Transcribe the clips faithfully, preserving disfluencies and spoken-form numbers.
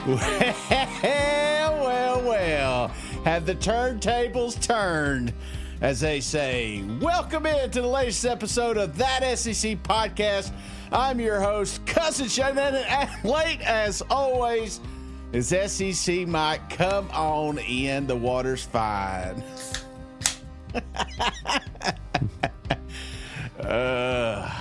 Well, well, well. Have the turntables turned, as they say. Welcome into the latest episode of That S E C Podcast. I'm your host, Cousin Shane, and late as always is S E C Mike. Come on in, the water's fine. uh,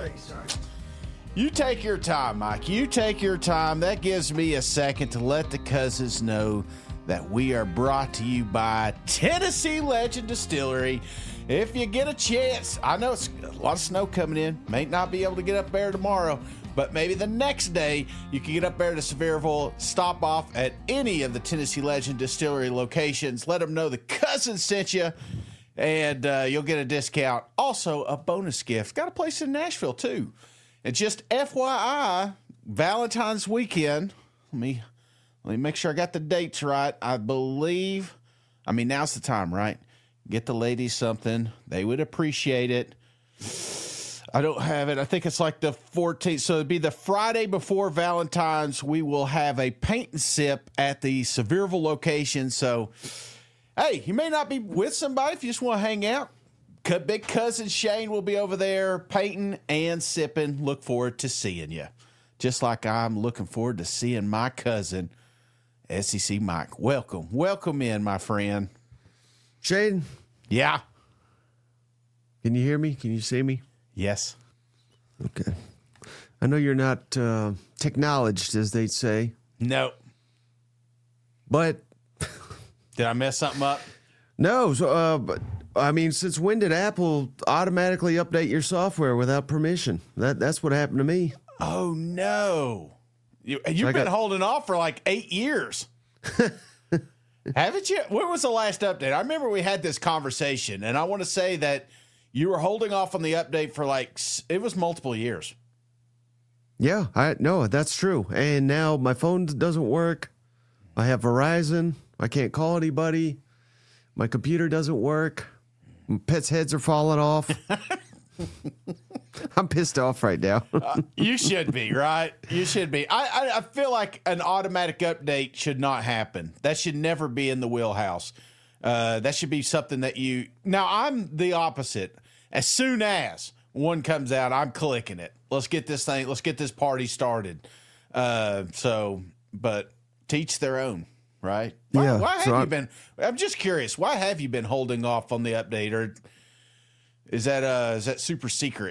you take your time, Mike. You take your time. That gives me a second to let the cousins know that we are brought to you by Tennessee Legend Distillery. If you get a chance, I know it's a lot of snow coming in, may not be able to get up there tomorrow, but maybe the next day you can get up there to Sevierville, stop off at any of the Tennessee Legend Distillery locations, let them know the cousin sent you, and uh, you'll get a discount. Also, a bonus gift. Got a place in Nashville, too. And just F Y I, Valentine's weekend, let me, let me make sure I got the dates right. I believe, I mean, now's the time, right? Get the ladies something. They would appreciate it. I don't have it. I think it's like the fourteenth. So it'd be the Friday before Valentine's. We will have a paint and sip at the Sevierville location. So, hey, you may not be with somebody if you just want to hang out. Big cousin Shane will be over there painting and sipping. Look forward to seeing you. Just like I'm looking forward to seeing my cousin, S E C Mike. Welcome. Welcome in, my friend. Shane? Yeah. Can you hear me? Can you see me? Yes. Okay. I know you're not uh, technologed, as they say. No. But. Did I mess something up? No. So, uh, but, I mean, since when did Apple automatically update your software without permission? That That's what happened to me. Oh, no. You, you've I been got- holding off for like eight years. Haven't you? When was the last update? I remember we had this conversation, and I want to say that you were holding off on the update for like, s- it was multiple years. Yeah, I no, that's true. And now my phone doesn't work. I have Verizon. I can't call anybody. My computer doesn't work. My pets' heads are falling off. I'm pissed off right now. uh, you should be, right? You should be. I, I I feel like an automatic update should not happen. That should never be in the wheelhouse. Uh, that should be something that you. Now, I'm the opposite. As soon as one comes out, I'm clicking it. Let's get this thing. Let's get this party started. Uh, so, but teach their own, right? Why, Yeah, Why have so you I'm- been? I'm just curious. Why have you been holding off on the update, or is that uh is that super secret?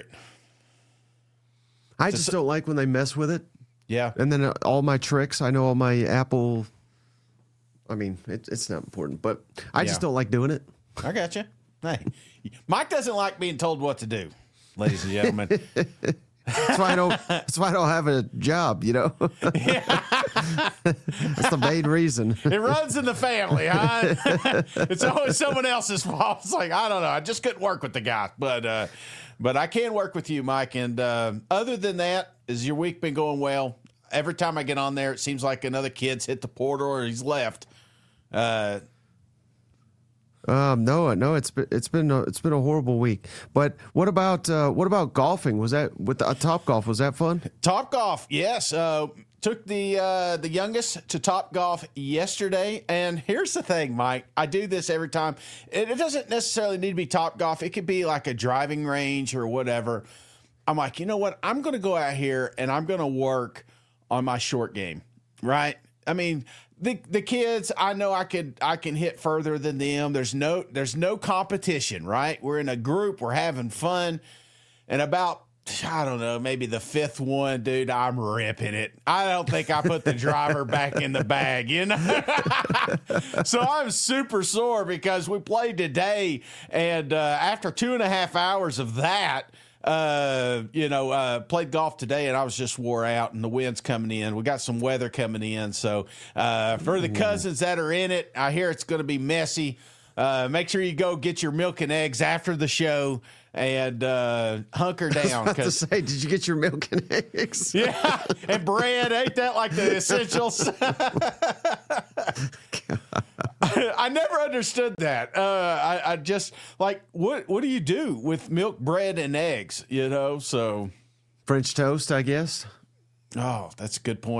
I just don't like when they mess with it. Yeah. And then uh, all my tricks, I know all my Apple. I mean, it, it's not important, but I just Yeah. don't like doing it. I got you. Hey, Mike doesn't like being told what to do, ladies and gentlemen. That's why I don't. That's why I don't have a job. You know, that's the main reason. It runs in the family, huh? It's always someone else's fault. It's like, I don't know. I just couldn't work with the guy, but uh, but I can work with you, Mike. And uh, other than that, has your week been going well? Every time I get on there, it seems like another kid's hit the portal or he's left. Uh, Um, no, no, it's been it's been a, it's been a horrible week. But what about uh, what about golfing? Was that with the uh, Top Golf? Was that fun? Top Golf, yes. Uh, took the uh, the youngest to Top Golf yesterday, and here's the thing, Mike. I do this every time. It, it doesn't necessarily need to be Top Golf. It could be like a driving range or whatever. I'm like, you know what? I'm going to go out here and I'm going to work on my short game, right? I mean, the the kids, I know I could I can hit further than them. There's no there's no competition, right? We're in a group, we're having fun, and about I don't know, maybe the fifth one, dude, I'm ripping it. I don't think I put the driver back in the bag, you know? So I'm super sore because we played today, and uh, after two and a half hours of that, uh, you know, uh, played golf today, and I was just wore out, and the wind's coming in. We got some weather coming in. So uh, for the cousins that are in it, I hear it's going to be messy. Uh, make sure you go get your milk and eggs after the show and uh, hunker down. I was about to say, did you get your milk and eggs? Yeah, and bread. Ain't that like the essentials? I never understood that. Uh, I, I just like what what do you do with milk, bread, and eggs? You know, so French toast, I guess. oh, that's a good point.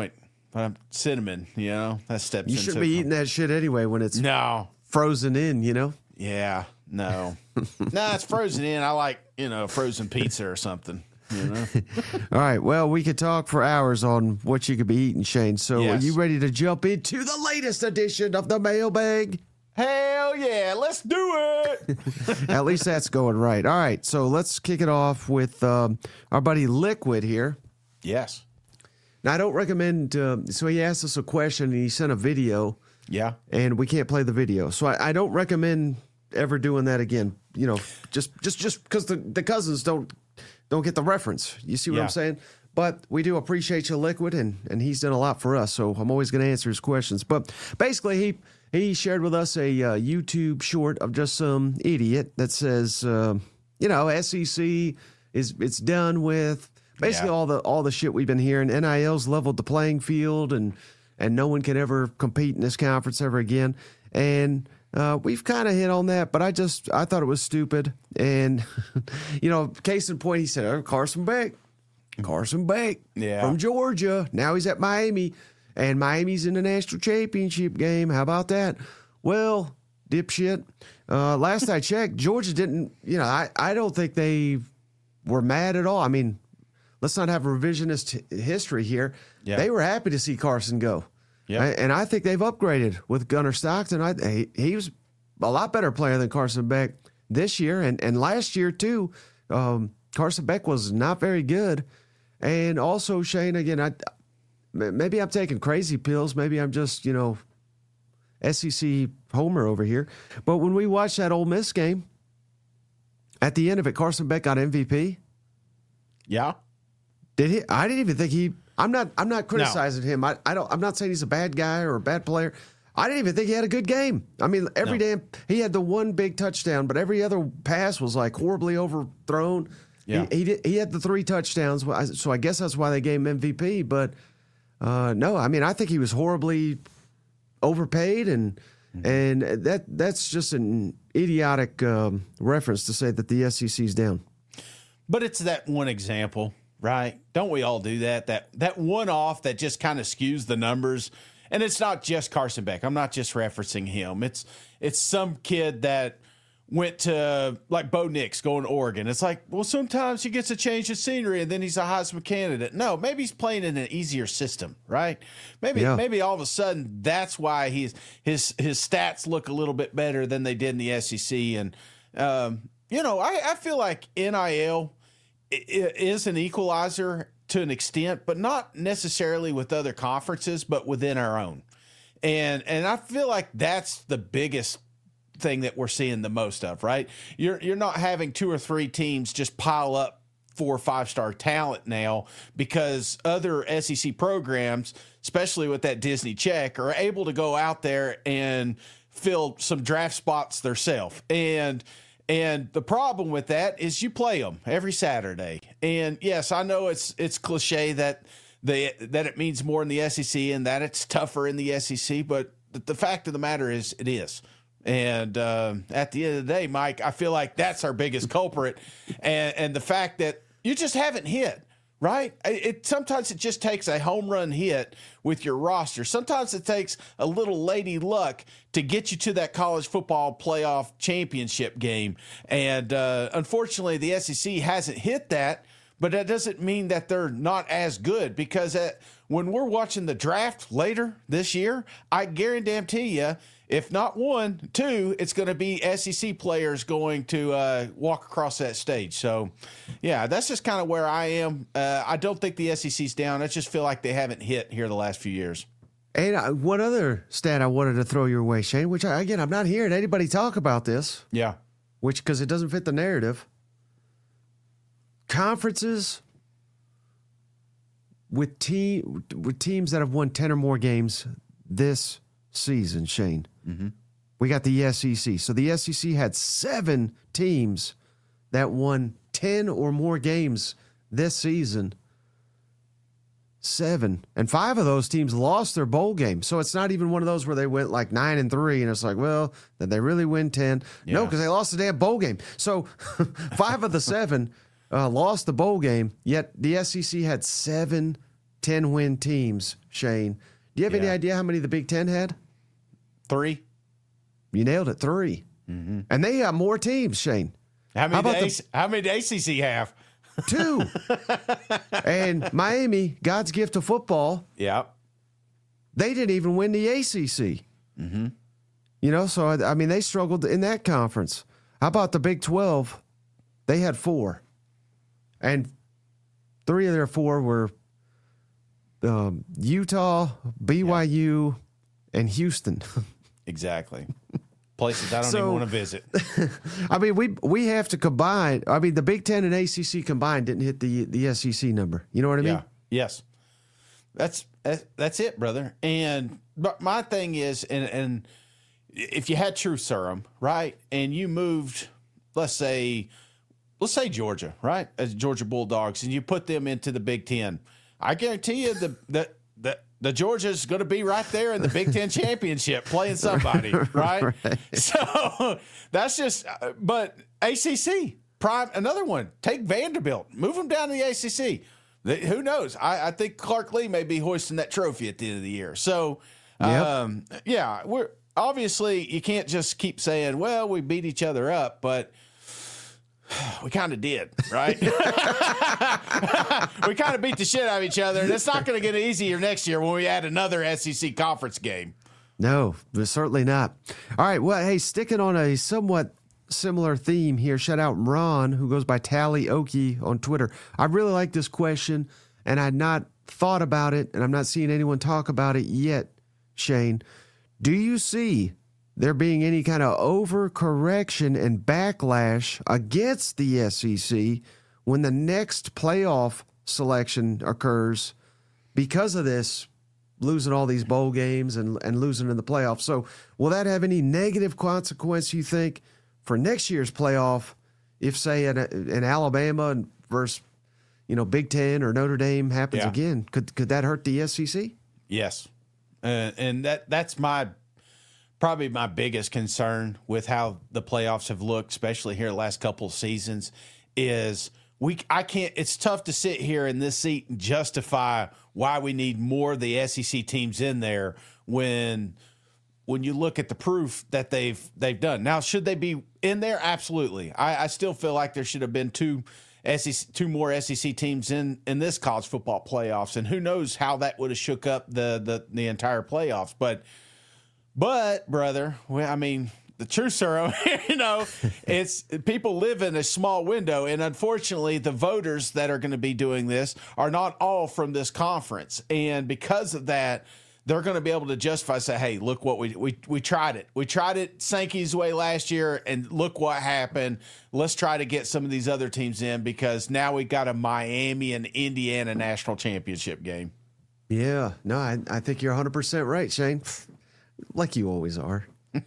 but I'm cinnamon. You know, that steps. You into shouldn't be eating that shit anyway when it's no frozen in. You know. Yeah, no, no, it's frozen in. I like you know frozen pizza or something. You know. All right. Well, we could talk for hours on what you could be eating, Shane. So, Yes. are you ready to jump into the latest edition of the mailbag? Hell yeah, let's do it. At least that's going right. All right. So let's kick it off with um, our buddy Liquid here. Yes. Now, I don't recommend. Uh, so he asked us a question and he sent a video. Yeah. And we can't play the video. So I, I don't recommend ever doing that again. You know, just just just because the, the cousins don't don't get the reference. You see what Yeah. I'm saying? But we do appreciate you, Liquid, and, and he's done a lot for us. So I'm always going to answer his questions. But basically, he he shared with us a uh, YouTube short of just some idiot that says, uh, you know, S E C is it's done with. Basically, Yeah. all the all the shit we've been hearing. N I L's leveled the playing field, and and no one can ever compete in this conference ever again. And uh, we've kind of hit on that, but I just I thought it was stupid. And you know, case in point, he said, oh, Carson Beck, Carson Beck Yeah. from Georgia. Now he's at Miami, and Miami's in the national championship game. How about that? Well, dipshit. Uh, last I checked, Georgia didn't. You know, I I don't think they were mad at all. I mean, let's not have revisionist h- history here. Yeah. They were happy to see Carson go. Yeah. I- and I think they've upgraded with Gunnar Stockton. I, he, he was a lot better player than Carson Beck this year. And, and last year, too, um, Carson Beck was not very good. And also, Shane, again, I, maybe I'm taking crazy pills. Maybe I'm just, you know, S E C homer over here. But when we watched that Ole Miss game, at the end of it, Carson Beck got M V P. Yeah. Did he? I didn't even think he. I'm not. I'm not criticizing him. I, I don't. I'm not saying he's a bad guy or a bad player. I didn't even think he had a good game. I mean, every No. damn he had the one big touchdown, but every other pass was like horribly overthrown. Yeah. He he, did, he had the three touchdowns, so I guess that's why they gave him M V P. But uh, no, I mean, I think he was horribly overpaid, and Mm-hmm. and that that's just an idiotic um, reference to say that the S E C's down. But it's that one example, right? Don't we all do that? That that one off that just kind of skews the numbers. And it's not just Carson Beck. I'm not just referencing him. It's it's some kid that went to, like Bo Nix going to Oregon. It's like, well, sometimes he gets a change of scenery and then he's a Heisman candidate. No, maybe he's playing in an easier system, right? Maybe Yeah. maybe all of a sudden that's why he's his his stats look a little bit better than they did in the S E C. And um, you know, I, I feel like N I L is an equalizer to an extent, but not necessarily with other conferences, but within our own. And and I feel like that's the biggest thing that we're seeing the most of, right? You're you're not having two or three teams just pile up four or five star talent now because other S E C programs, especially with that Disney check, are able to go out there and fill some draft spots themselves. And And the problem with that is you play them every Saturday. And yes, I know it's it's cliche that the that it means more in the S E C and that it's tougher in the S E C, but the, the fact of the matter is it is. And uh, at the end of the day, Mike, I feel like that's our biggest culprit, and and the fact that you just haven't hit. Right? It, it sometimes it just takes a home run hit with your roster. Sometimes it takes a little lady luck to get you to that college football playoff championship game. And uh, unfortunately, the S E C hasn't hit that, but that doesn't mean that they're not as good because at, when we're watching the draft later this year, I guarantee you, if not one, two, it's going to be S E C players going to uh, walk across that stage. So, yeah, that's just kind of where I am. Uh, I don't think the S E C's down. I just feel like they haven't hit here the last few years. And uh, one other stat I wanted to throw your way, Shane, which, I, again, I'm not hearing anybody talk about this, Yeah. which because it doesn't fit the narrative. Conferences with, team, with teams that have won ten or more games this season, Shane. Mm-hmm. We got the S E C. So the S E C had seven teams that won ten or more games this season. Seven. And five of those teams lost their bowl game. So it's not even one of those where they went like nine and three and it's like, well, did they really win ten? Yeah. No, because they lost the damn bowl game. So five of the seven uh, lost the bowl game, yet the S E C had seven ten-win teams, Shane. Do you have Yeah. any idea how many the Big Ten had? Three. You nailed it, three. Mm-hmm. And they got more teams, Shane. How many, How about the, the- A C how many did A C C have? Two. And Miami, God's gift to football, Yeah. they didn't even win the A C C. Mm-hmm. You know, so, I I mean, they struggled in that conference. How about the Big twelve? They had four. And three of their four were um, Utah, B Y U, and Houston. Exactly. Places I don't So- even want to visit. I mean, we we have to combine. I mean, the Big Ten and A C C combined didn't hit the the S E C number. You know what I mean? Yeah. Yes. That's that- that's it, brother. And but my thing is, and and if you had True Serum, right, and you moved, let's say, let's say Georgia, right, as Georgia Bulldogs, and you put them into the Big Ten, I guarantee you the the the. The Georgia's going to be right there in the Big Ten championship playing somebody, right? Right. So that's just, but A C C, prime, another one. Take Vanderbilt, move them down to the A C C. They, who knows? I, I think Clark Lee may be hoisting that trophy at the end of the year. So, Yep. um, yeah, we're obviously you can't just keep saying, well, we beat each other up, but we kind of did, right? We kind of beat the shit out of each other, and it's not going to get easier next year when we add another S E C conference game. No, but certainly not. All right. Well, hey, sticking on a somewhat similar theme here, shout out Ron, who goes by Tally Oki on Twitter. I really like this question, and I'd not thought about it, and I'm not seeing anyone talk about it yet, Shane. Do you see there being any kind of overcorrection and backlash against the S E C when the next playoff selection occurs because of this, losing all these bowl games and, and losing in the playoffs? So will that have any negative consequence, you think, for next year's playoff if, say, an, an Alabama versus, you know, Big Ten or Notre Dame happens Yeah. again? Could could that hurt the S E C? Yes, uh, and that that's my probably my biggest concern with how the playoffs have looked, especially here the last couple of seasons, is we I can't. It's tough to sit here in this seat and justify why we need more of the S E C teams in there when when you look at the proof that they've they've done. Now, should they be in there? Absolutely. I, I still feel like there should have been two. S E C, two more S E C teams in, in this college football playoffs, and who knows how that would have shook up the, the the entire playoffs. But but brother, well, I mean, the true Suro, you know, it's people live in a small window, and unfortunately, the voters that are going to be doing this are not all from this conference, and because of that, they're going to be able to justify, say, hey, look what we we we tried it. We tried it Sankey's way last year, and look what happened. Let's try to get some of these other teams in because now we got a Miami and Indiana national championship game. Yeah, no, I, I think you're one hundred percent right, Shane. Like you always are.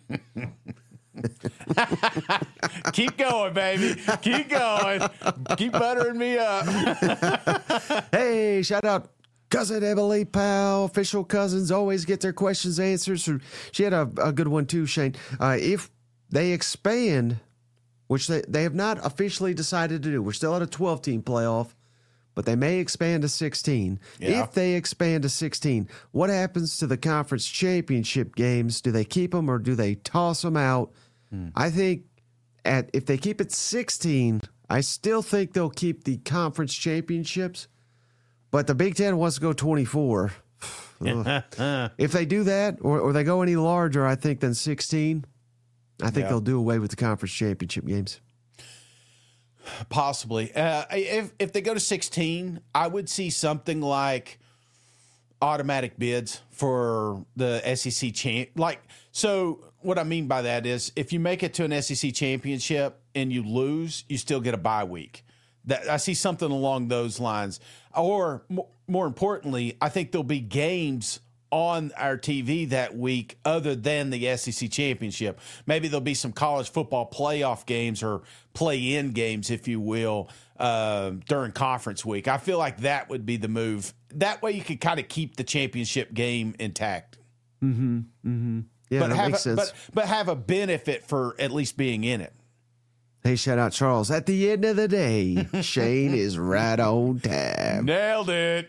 Keep going, baby. Keep going. Keep buttering me up. Hey, shout out Cousin Emily Powell. Official cousins always get their questions answered. So she had a, a good one too, Shane. Uh, if they expand, which they, they have not officially decided to do, we're still at a twelve-team playoff, but they may expand to sixteen. Yeah. If they expand to sixteen, what happens to the conference championship games? Do they keep them or do they toss them out? Hmm. I think at if they keep it sixteen, I still think they'll keep the conference championships. But the Big Ten wants to go twenty-four. If they do that, or, or they go any larger, I think, than sixteen, I think Yeah. they'll do away with the conference championship games. Possibly. Uh, if if they go to sixteen, I would see something like automatic bids for the S E C champ. Like, so what I mean by that is if you make it to an S E C championship and you lose, you still get a bye week. That I see something along those lines. Or more, more importantly, I think there'll be games on our T V that week other than the S E C championship. Maybe there'll be some college football playoff games or play-in games, if you will, uh, during conference week. I feel like that would be the move. That way you could kind of keep the championship game intact. Mm-hmm. Mm-hmm. Yeah, but that have makes a, sense. But, but have a benefit for at least being in it. Hey, shout out Charles. At the end of the day, Shane is right on time. Nailed it.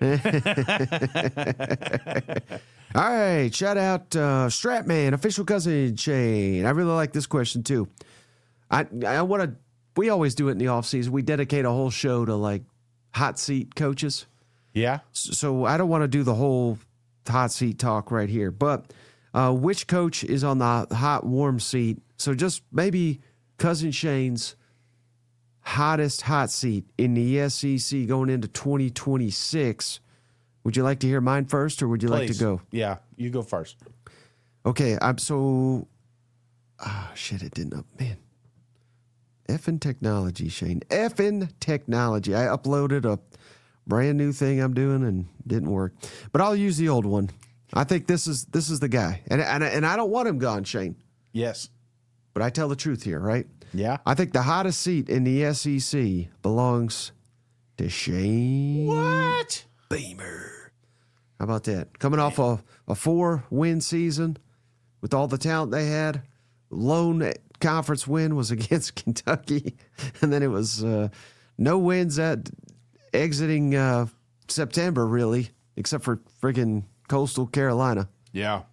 All right, shout out uh, Stratman, official cousin Shane. I really like this question too. I I want to. We always do it in the off season. We dedicate a whole show to like hot seat coaches. Yeah. So I don't want to do the whole hot seat talk right here, but uh, which coach is on the hot warm seat? So just maybe cousin Shane's hottest hot seat in the S E C going into twenty twenty-six. Would you like to hear mine first, or would you Please. like to go? Yeah, you go first. Okay, I'm so. Ah, oh, shit! It didn't up, man. Effing technology, Shane. Effing technology. I uploaded a brand new thing I'm doing and didn't work, but I'll use the old one. I think this is this is the guy, and and and I don't want him gone, Shane. Yes, but I tell the truth here, right? Yeah. I think the hottest seat in the S E C belongs to Shane. What? Beamer. How about that? Coming off a, a four-win season with all the talent they had. Lone conference win was against Kentucky. And then it was uh, no wins at exiting uh, September, really, except for friggin' Coastal Carolina. Yeah.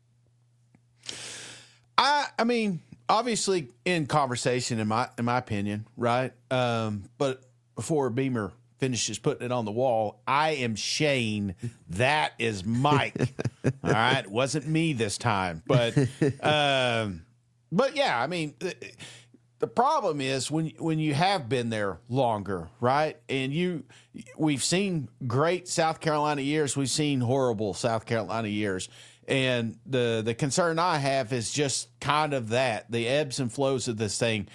I I mean, obviously in conversation, in my in my opinion, right? Um, but before Beamer finishes putting it on the wall, I am Shane. That is Mike. All right, it wasn't me this time, but um, but yeah, I mean, the, the problem is when when you have been there longer, right? And you, we've seen great South Carolina years, we've seen horrible South Carolina years. And the the concern I have is just kind of that, the ebbs and flows of this thing.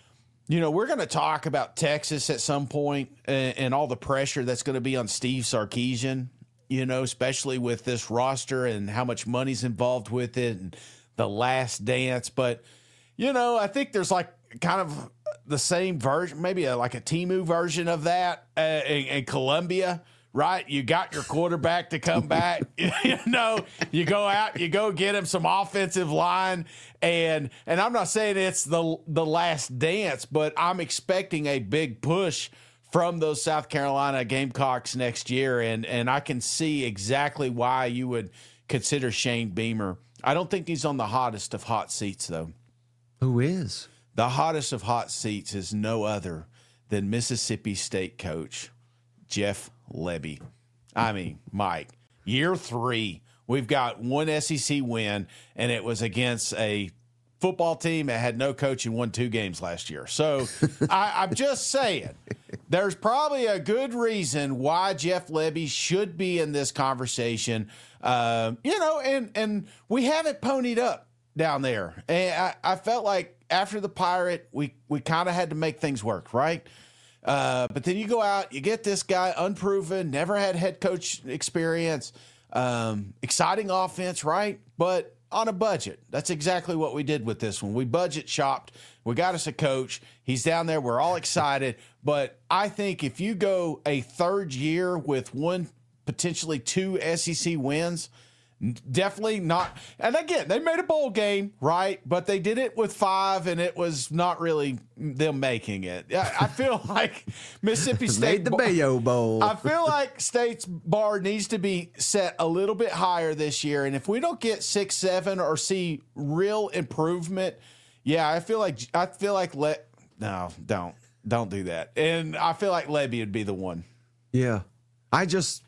You know, we're going to talk about Texas at some point and, and all the pressure that's going to be on Steve Sarkisian, you know, especially with this roster and how much money's involved with it and the last dance. But, you know, I think there's like kind of the same version, maybe a, like a Temu version of that uh, in, in Columbia. Right, you got your quarterback to come back. You know, you go out, you go get him some offensive line, and and I'm not saying it's the the last dance, but I'm expecting a big push from those South Carolina Gamecocks next year, and and I can see exactly why you would consider Shane Beamer. I don't think he's on the hottest of hot seats, though. Who is? The hottest of hot seats is no other than Mississippi State coach Jeff Lebby. I mean, Mike, year three, we've got one S E C win, and it was against a football team that had no coach and won two games last year. So I, I'm just saying, there's probably a good reason why Jeff Lebby should be in this conversation. Um, you know, and and we haven't ponied up down there. And I, I felt like after the Pirate, we we kind of had to make things work, right? Uh, but then you go out, you get this guy unproven, never had head coach experience, um, exciting offense, right? But on a budget. That's exactly what we did with this one. We budget shopped. We got us a coach. He's down there. We're all excited. But I think if you go a third year with one, potentially two S E C wins, definitely not. And again, they made a bowl game, right? But they did it with five, and it was not really them making it. I, I feel like Mississippi State made the Bayo Bowl. I feel like State's bar needs to be set a little bit higher this year. And if we don't get six, seven, or see real improvement, yeah, I feel like I feel like let no, don't don't do that. And I feel like Lebby would be the one. Yeah, I just.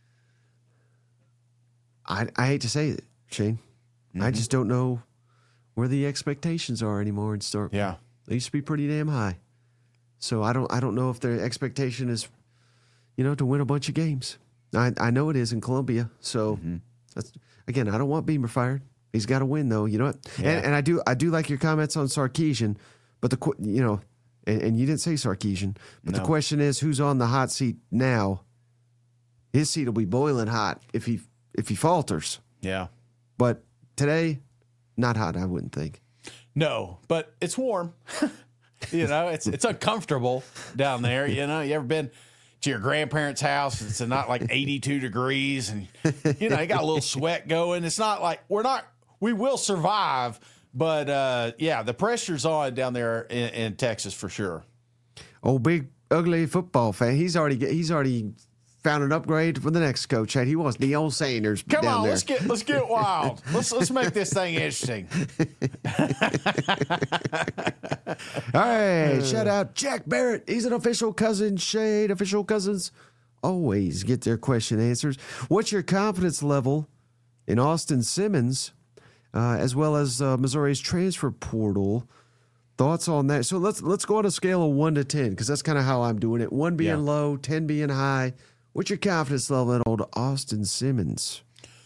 I, I hate to say it, Shane. Mm-hmm. I just don't know where the expectations are anymore in Starkville. Yeah, they used to be pretty damn high. So I don't I don't know if their expectation is, you know, to win a bunch of games. I I know it is in Columbia. So mm-hmm. that's, again, I don't want Beamer fired. He's got to win though. You know what? Yeah. And, and I do I do like your comments on Sarkisian, but the you know, and, and you didn't say Sarkisian, but no. The question is who's on the hot seat now. His seat will be boiling hot if he. If he falters. Yeah. But today, not hot, I wouldn't think. No, but it's warm. You know, it's it's uncomfortable down there. You know, you ever been to your grandparents' house? It's not like eighty-two degrees and, you know, you got a little sweat going. It's not like we're not, we will survive, But uh, yeah, the pressure's on down there in, in Texas for sure. Oh, big ugly football fan. He's already he's already found an upgrade for the next coach. He wants Deion Sanders. Come down on, there. let's get let's get wild. let's let's make this thing interesting. All right, shout out Jack Barrett. He's an official cousin. Shade official cousins always get their question answers. What's your confidence level in Austin Simmons, uh, as well as uh, Missouri's transfer portal? Thoughts on that? So let's let's go on a scale of one to ten, because that's kind of how I'm doing it. One being Yeah. low, ten being high. What's your confidence level in old Austin Simmons?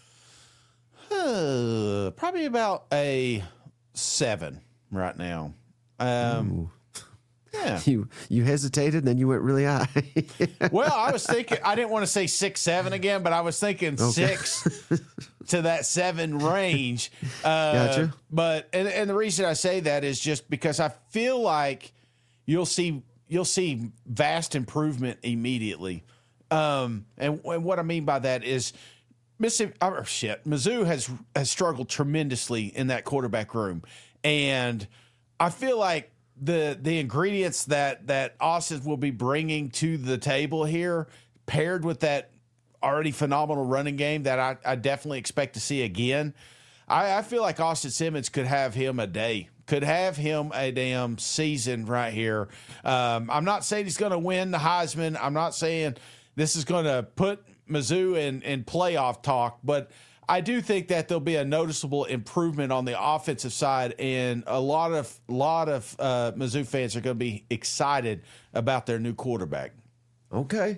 Uh, probably about a seven right now. Um, yeah. You you hesitated, then you went really high. Well, I was thinking I didn't want to say six, seven again, but I was thinking six to that seven range. Uh, Gotcha. But and, and the reason I say that is just because I feel like you'll see you'll see vast improvement immediately. Um, and, and what I mean by that is Mississippi, oh, shit, Mizzou has has struggled tremendously in that quarterback room, and I feel like the the ingredients that that Austin will be bringing to the table here, paired with that already phenomenal running game that I, I definitely expect to see again, I, I feel like Austin Simmons could have him a day. Could have him a damn season right here. Um, I'm not saying he's going to win the Heisman. I'm not saying this is going to put Mizzou in, in playoff talk, but I do think that there'll be a noticeable improvement on the offensive side, and a lot of lot of uh, Mizzou fans are going to be excited about their new quarterback. Okay.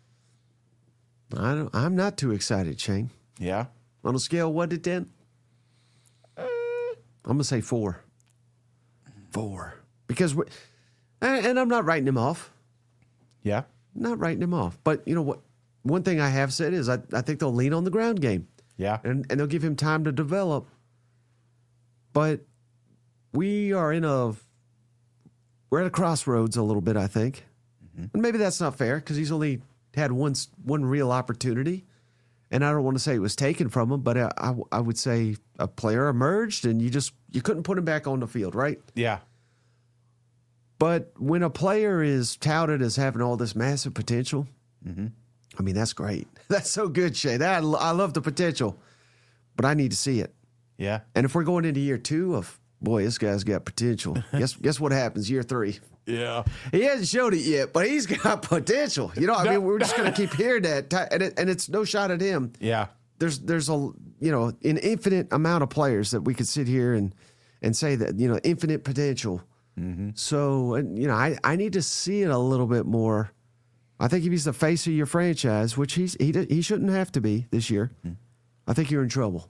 I don't, I'm not too excited, Shane. Yeah. On a scale of one to ten? Uh, I'm going to say four. Four. Because, we, and, and I'm not writing him off. Yeah. Not writing him off. But you know what? One thing I have said is I, I think they'll lean on the ground game. Yeah. And, and they'll give him time to develop. But we are in a, we're at a crossroads a little bit, I think. Mm-hmm. And maybe that's not fair because he's only had one, one real opportunity. And I don't want to say it was taken from him, but I, I, I would say a player emerged and you just, you couldn't put him back on the field, right? Yeah. But when a player is touted as having all this massive potential, mm-hmm. I mean, that's great. That's so good, Shay. That, I love the potential, but I need to see it. Yeah. And if we're going into year two of, boy, this guy's got potential. guess guess what happens year three? Yeah. He hasn't showed it yet, but he's got potential. You know, I mean, we're just going to keep hearing that, and, it, and it's no shot at him. Yeah. There's there's a you know an infinite amount of players that we could sit here and and say that you know infinite potential. Mm-hmm. So and, you know, I I need to see it a little bit more. I think if he's the face of your franchise, which he's he he shouldn't have to be this year, mm-hmm. I think you're in trouble.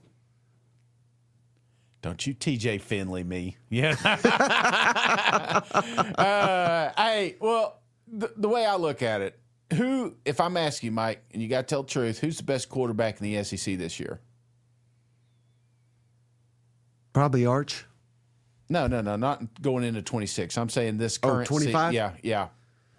Don't you T J Finley me. Yeah. uh, hey, well, the, the way I look at it, who, if I'm asking you, Mike, and you got to tell the truth, who's the best quarterback in the S E C this year? Probably Arch. No, no, no, not going into twenty-six. I'm saying this current oh, twenty-five? Se- yeah, yeah.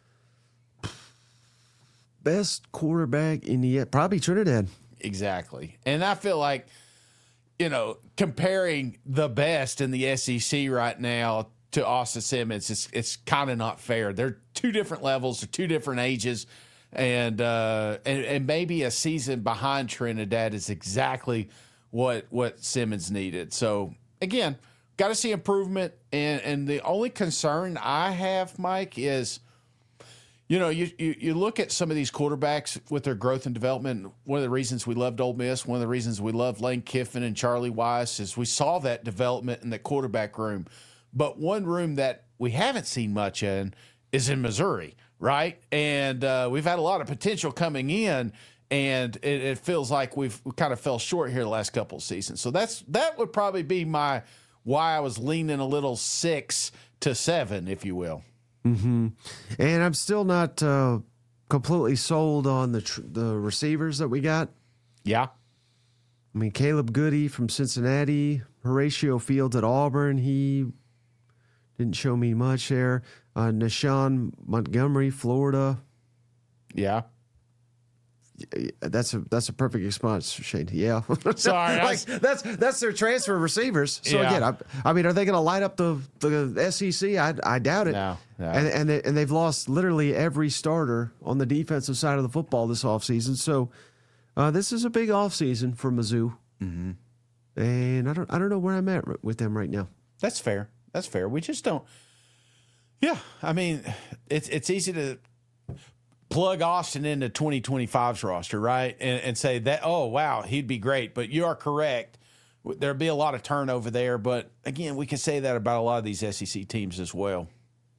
Best quarterback in the probably Trinidad. Exactly. And I feel like, you know, comparing the best in the S E C right now to Austin Simmons, it's it's kind of not fair. They're two different levels, they're two different ages, and uh, and and maybe a season behind Trinidad is exactly what what Simmons needed. So again, got to see improvement, and and the only concern I have, Mike, is, you know, you, you you look at some of these quarterbacks with their growth and development. One of the reasons we loved Ole Miss, one of the reasons we loved Lane Kiffin and Charlie Weiss, is we saw that development in the quarterback room. But one room that we haven't seen much in is in Missouri, right? And uh, we've had a lot of potential coming in, and it, it feels like we've we kind of fell short here the last couple of seasons. So that's that would probably be my why I was leaning a little six to seven, if you will. Mm-hmm. And I'm still not uh, completely sold on the tr- the receivers that we got. Yeah. I mean, Caleb Goody from Cincinnati, Horatio Fields at Auburn, he didn't show me much there. Uh, Nashawn Montgomery, Florida. Yeah. that's a that's a perfect response, Shane. Yeah. Sorry, like, was... that's that's their transfer receivers. So yeah. again, I, I mean, are they going to light up the the S E C? I I doubt it. No, no. And and they, and they've lost literally every starter on the defensive side of the football this offseason. So uh, this is a big offseason for Mizzou. Mm-hmm. And I don't I don't know where I'm at with them right now. That's fair. That's fair. We just don't. Yeah, I mean, it's it's easy to plug Austin into twenty twenty-five's roster, right? And, and say that, oh, wow, he'd be great. But you are correct. There'd be a lot of turnover there. But, again, we can say that about a lot of these S E C teams as well.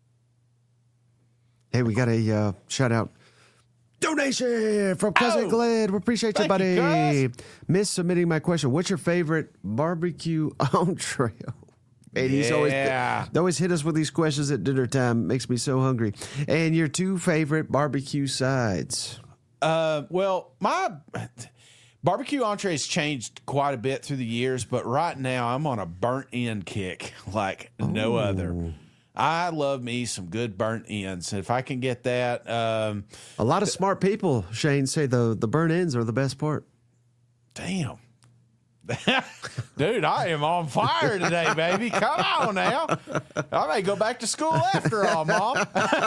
Hey, we got a uh, shout-out donation from Cousin oh, Glenn. We appreciate you, buddy. You, Miss submitting my question. What's your favorite barbecue entree? And he's yeah. always always hit us with these questions at dinner time. Makes me so hungry. And your two favorite barbecue sides? Uh, well, my barbecue entrees changed quite a bit through the years, but right now I'm on a burnt end kick like no Ooh. other. I love me some good burnt ends. If I can get that. Um, a lot of smart people, Shane, say the, the burnt ends are the best part. Damn. Dude, I am on fire today, baby. Come on now. I may go back to school after all, Mom.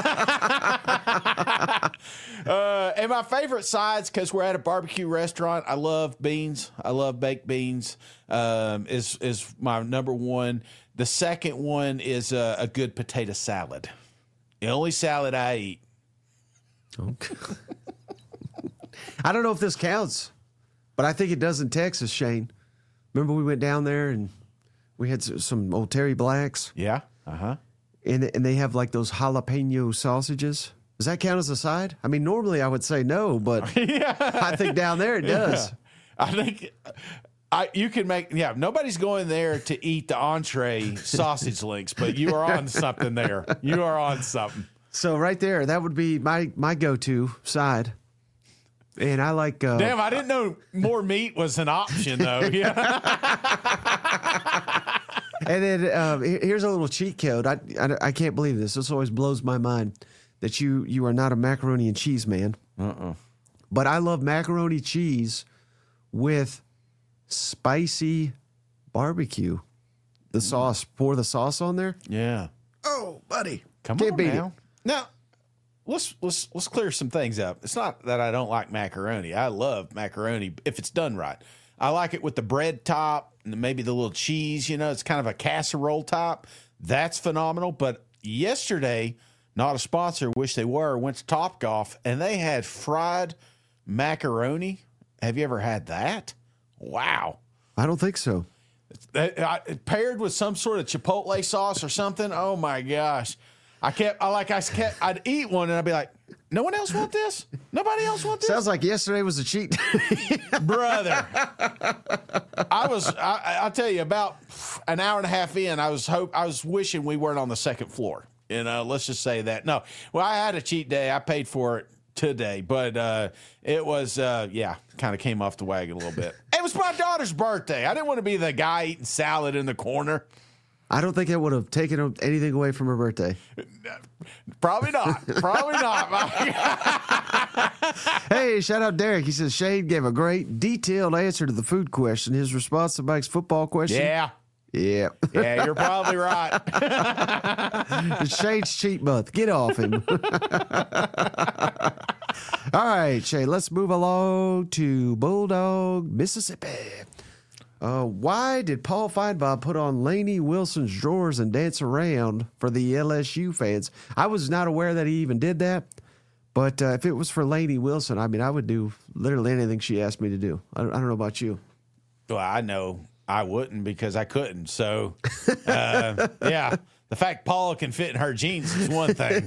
uh, and my favorite sides, because we're at a barbecue restaurant, I love beans. I love baked beans. Um, is is my number one. The second one is a, a good potato salad. The only salad I eat. Okay. I don't know if this counts, but I think it does in Texas, Shane. Remember we went down there and we had some old Terry Blacks? Yeah. Uh-huh. And, and they have like those jalapeno sausages. Does that count as a side? I mean, normally I would say no, but yeah. I think down there it does. Yeah. I think I you can make, yeah, nobody's going there to eat the entree sausage links, but you are on something there. You are on something. So right there, that would be my, my go-to side. And I like. Uh, Damn, I didn't know more meat was an option, though. Yeah. And then um, here's a little cheat code. I, I I can't believe this. This always blows my mind that you you are not a macaroni and cheese man. Uh-uh. But I love macaroni cheese with spicy barbecue. The mm. sauce. Pour the sauce on there. Yeah. Oh, buddy. Come can't on beat now. It. Now. Let's let's let's clear some things up. It's not that I don't like macaroni. I love macaroni if it's done right. I like it with the bread top and maybe the little cheese. You know, it's kind of a casserole top. That's phenomenal. But yesterday, not a sponsor, wish they were, went to Topgolf and they had fried macaroni. Have you ever had that? Wow. I don't think so. It, it, paired with some sort of chipotle sauce or something. Oh my gosh. I kept, I like, I kept, I'd eat one and I'd be like, no one else want this? Nobody else want this? Sounds like yesterday was a cheat day. Brother. I was, I, I'll tell you, about an hour and a half in, I was hope, I was wishing we weren't on the second floor. You know, let's just say that. No, well, I had a cheat day. I paid for it today, but uh, it was, uh, yeah, kind of came off the wagon a little bit. It was my daughter's birthday. I didn't want to be the guy eating salad in the corner. I don't think it would have taken anything away from her birthday. Probably not. Probably not. Hey, shout out Derek. He says Shane gave a great detailed answer to the food question. His response to Mike's football question. Yeah. Yeah. Yeah, you're probably right. It's Shane's cheat month. Get off him. All right, Shane, let's move along to Bulldog, Mississippi. Uh, why did Paul Feinbaum put on Lainey Wilson's drawers and dance around for the L S U fans? I was not aware that he even did that. But uh, if it was for Lainey Wilson, I mean, I would do literally anything she asked me to do. I don't, I don't know about you. Well, I know I wouldn't because I couldn't. So, uh, yeah, the fact Paula can fit in her jeans is one thing.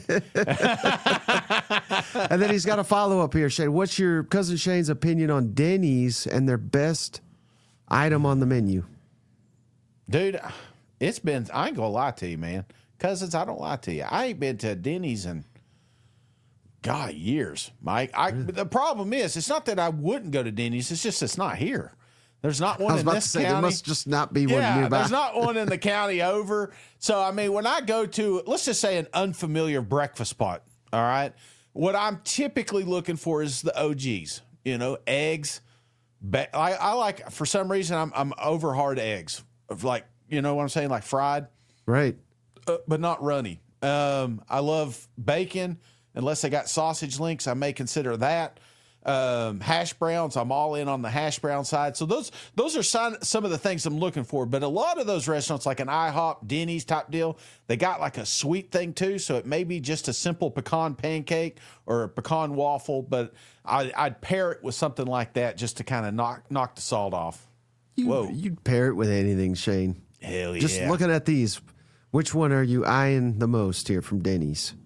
And then he's got a follow-up here, Shane. What's your cousin Shane's opinion on Denny's and their best item on the menu? Dude, it's been, I ain't gonna lie to you, man. Cousins, I don't lie to you. I ain't been to Denny's in, God, years, Mike. I, the problem is, it's not that I wouldn't go to Denny's. It's just it's not here. There's not one I was in about this to say, county. There must just not be one yeah, nearby. There's not one in the county over. So, I mean, when I go to, let's just say an unfamiliar breakfast spot, all right, what I'm typically looking for is the O Gs. You know, eggs. Ba- I, I like, for some reason, I'm I'm over hard eggs. Of like, you know what I'm saying? Like fried. Right. Uh, but not runny. Um, I love bacon. Unless they got sausage links, I may consider that. Um, hash browns, I'm all in on the hash brown side. So those those are some, some of the things I'm looking for. But a lot of those restaurants, like an IHOP, Denny's type deal, they got like a sweet thing too. So it may be just a simple pecan pancake or a pecan waffle, but I, I'd pair it with something like that just to kind of knock knock the salt off. You, Whoa. You'd pair it with anything, Shane. Hell yeah. Just looking at these, which one are you eyeing the most here from Denny's?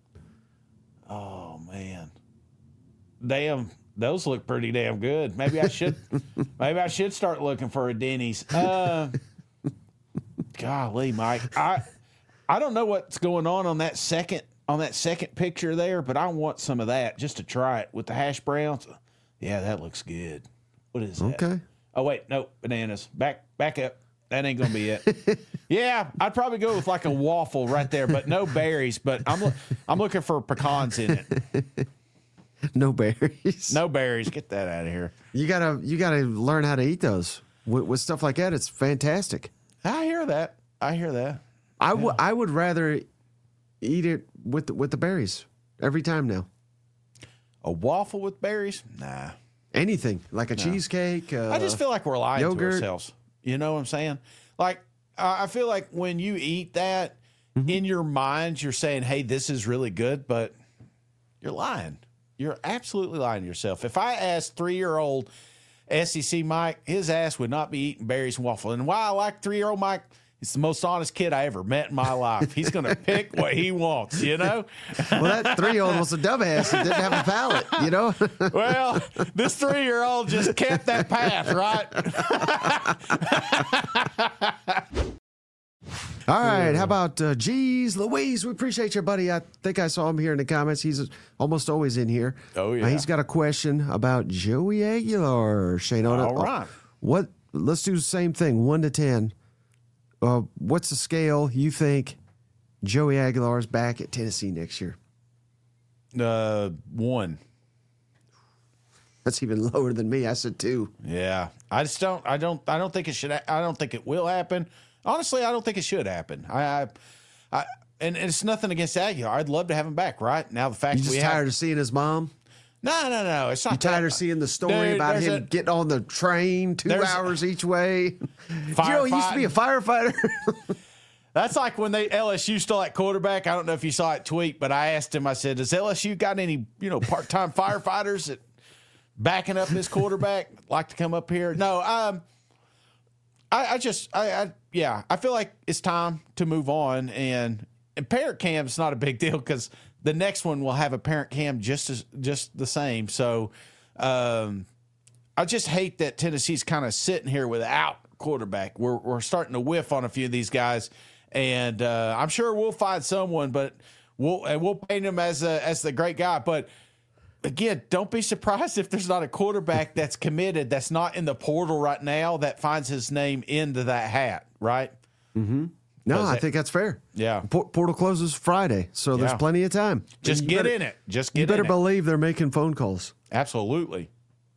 Oh, man. Damn, those look pretty damn good. Maybe I should maybe I should start looking for a Denny's. Uh, golly, Mike. I I don't know what's going on on that second on that second picture there, but I want some of that just to try it with the hash browns. Yeah, that looks good. What is that? Okay. Oh wait, no, bananas. Back back up. That ain't gonna be it. Yeah, I'd probably go with like a waffle right there, but no berries. But I'm lo- I'm looking for pecans in it. No berries. No berries. Get that out of here. You gotta you gotta learn how to eat those with, with stuff like that. It's fantastic. I hear that. I hear that. I would I would rather eat it with the, with the berries every time now. A waffle with berries? Nah. Anything like a cheesecake. Uh, I just feel like we're lying yogurt. to ourselves. You know what I'm saying? Like, I I feel like when you eat that, Mm-hmm. in your mind, you're saying, hey, this is really good, but you're lying. You're absolutely lying to yourself. If I asked three-year-old S E C Mike, his ass would not be eating berries and waffle. And why I like three-year-old Mike, he's the most honest kid I ever met in my life. He's going to pick what he wants, you know? Well, that three-year-old was a dumbass and didn't have a palate, you know? Well, this three-year-old just kept that path, right? All right, how about uh, geez, Louise? We appreciate you, buddy. I think I saw him here in the comments. He's almost always in here. Oh, yeah. Uh, he's got a question about Joey Aguilar. Shane, on All right. What? Let's do the same thing, one to ten. Uh, what's the scale you think Joey Aguilar is back at Tennessee next year? Uh, one. That's even lower than me. I said two. Yeah, I just don't. I don't. I don't think it should. I don't think it will happen. Honestly, I don't think it should happen. I, I, I and it's nothing against Aguilar. I'd love to have him back. Right now, the fact You that just we tired have, of seeing his mom? no, no, no. It's not You tired that. of seeing the story Dude, about there's him a- getting on the train two There's- hours each way? Joe used to be a firefighter. That's like when they L S U still at quarterback. I don't know if you saw it tweet, but I asked him. I said, "Does L S U got any you know part time firefighters that backing up this quarterback like to come up here?" No. Um. I, I just, I, I, yeah, I feel like it's time to move on. And, and parent cam's not a big deal because the next one will have a parent cam just as, just the same. So, um, I just hate that Tennessee's kind of sitting here without quarterback. We're we're starting to whiff on a few of these guys, and uh, I'm sure we'll find someone, but we'll and we'll paint him as a, as the great guy, but. Again, don't be surprised if there's not a quarterback that's committed, that's not in the portal right now, that finds his name into that hat, right? Mm-hmm. No, I it, think that's fair. Yeah. Por- portal closes Friday, so there's Yeah. plenty of time. Just You get better- in it. Just get You better in believe they're making phone calls. it. Absolutely.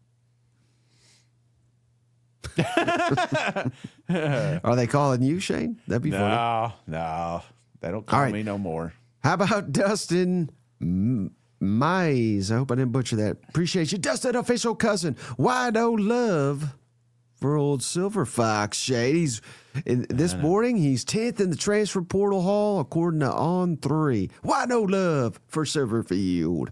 Are they calling you, Shane? That'd be funny. No, no. They don't call All right. me no more. How about Dustin M- Mize? I hope I didn't butcher that. Appreciate you. Dustin, official cousin. Why no love for old Silver Fox, Shane? He's in, this morning, he's tenth in the transfer portal hall, according to On three. Why no love for Silverfield?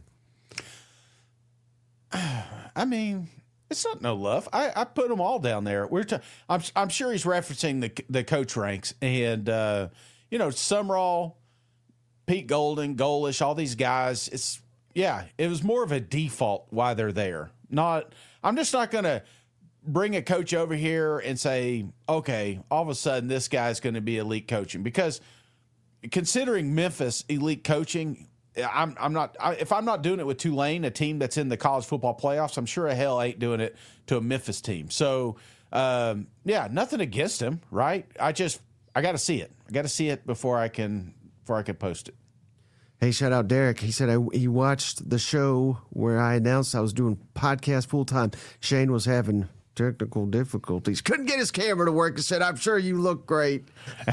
I mean, it's not no love. I, I put them all down there. We're t- I'm I'm sure he's referencing the the coach ranks and uh, you know Sumrall, Pete Golden, Golish, all these guys. It's yeah, it was more of a default why they're there. Not I'm just not going to bring a coach over here and say, okay, all of a sudden this guy's going to be elite coaching because considering Memphis elite coaching. I'm I'm not I, if I'm not doing it with Tulane, a team that's in the college football playoffs, I'm sure a hell ain't doing it to a Memphis team. So um, yeah, nothing against him, right? I just I got to see it. I got to see it before I can before I can post it. Hey, shout out Derek. He said I, he watched the show where I announced I was doing podcast full time. Shane was having technical difficulties. Couldn't get his camera to work. He said, I'm sure you look great.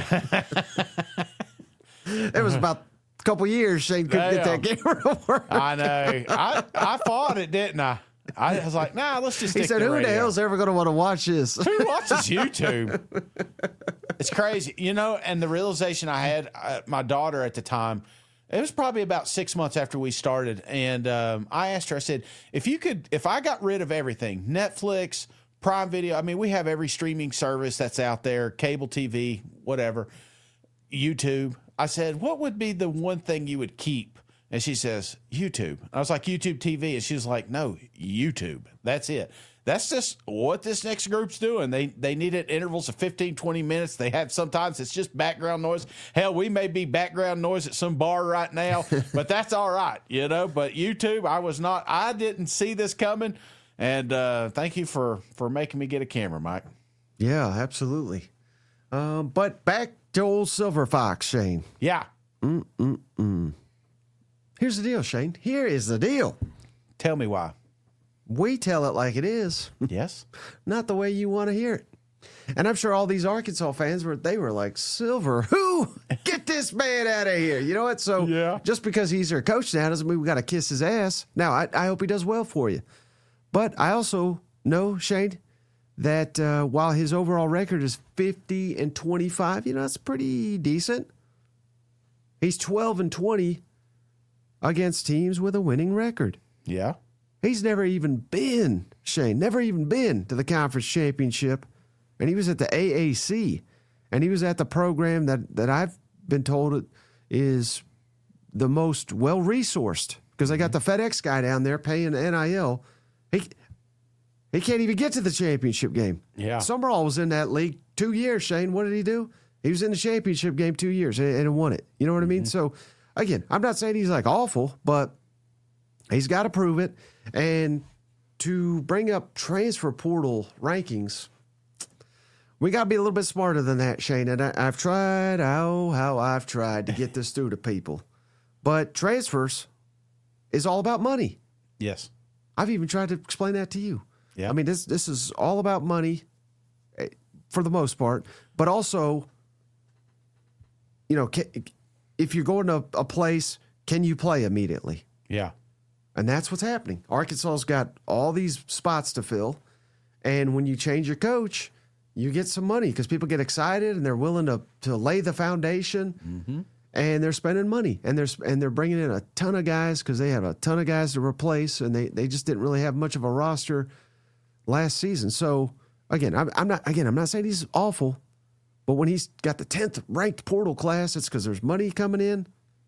It was about a couple years Shane couldn't Damn. get that camera to work. I know. I, I fought it, didn't I? I was like, nah, let's just stick He said, to who radio. the hell's ever going to want to watch this? Who watches YouTube? It's crazy. You know, and the realization I had, uh, my daughter at the time, it was probably about six months after we started. And um, I asked her, I said, if you could, if I got rid of everything, Netflix, Prime Video, I mean, we have every streaming service that's out there, cable T V, whatever, YouTube. I said, what would be the one thing you would keep? And she says, YouTube. I was like, YouTube T V. And she was like, no, YouTube. That's it. That's just what this next group's doing. They they need it intervals of fifteen, twenty minutes. They have sometimes it's just background noise. Hell, we may be background noise at some bar right now, but that's all right, you know. But YouTube, I was not, I didn't see this coming. And uh, thank you for, for making me get a camera, Mike. Yeah, absolutely. Um, but back to old Silver Fox, Shane. Yeah. Mm-mm-mm. Here's the deal, Shane. Here is the deal. Tell me why. We tell it like it is, Yes. not the way you want to hear it. And I'm sure all these Arkansas fans were, they were like, Silver, who? Get this man out of here. You know what? So Yeah. just because he's their coach now doesn't mean we got to kiss his ass. Now, I, I hope he does well for you. But I also know, Shane, that uh, while his overall record is fifty and twenty-five, you know, that's pretty decent. He's twelve and twenty against teams with a winning record. Yeah. He's never even been, Shane, never even been to the conference championship. And he was at the A A C. And he was at the program that, that I've been told is the most well-resourced. Because they got the FedEx guy down there paying N I L. He, he can't even get to the championship game. Yeah. Summerall was in that league two years, Shane. What did he do? He was in the championship game two years and, and won it. You know what I mean? So, again, I'm not saying he's like awful, but he's got to prove it. And to bring up transfer portal rankings, we got to be a little bit smarter than that, Shane. And I, I've tried, oh, how I've tried to get this through to people. But transfers is all about money. Yes. I've even tried to explain that to you. Yeah. I mean, this this is all about money eh, for the most part, but also, you know, ca- if you're going to a place, can you play immediately? Yeah. And that's what's happening. Arkansas's got all these spots to fill, and when you change your coach, you get some money because people get excited and they're willing to to lay the foundation, Mm-hmm. and they're spending money, and they're and they're bringing in a ton of guys because they have a ton of guys to replace, and they they just didn't really have much of a roster last season. So again, I'm, I'm not again I'm not saying he's awful, but when he's got the tenth ranked portal class, it's because there's money coming in,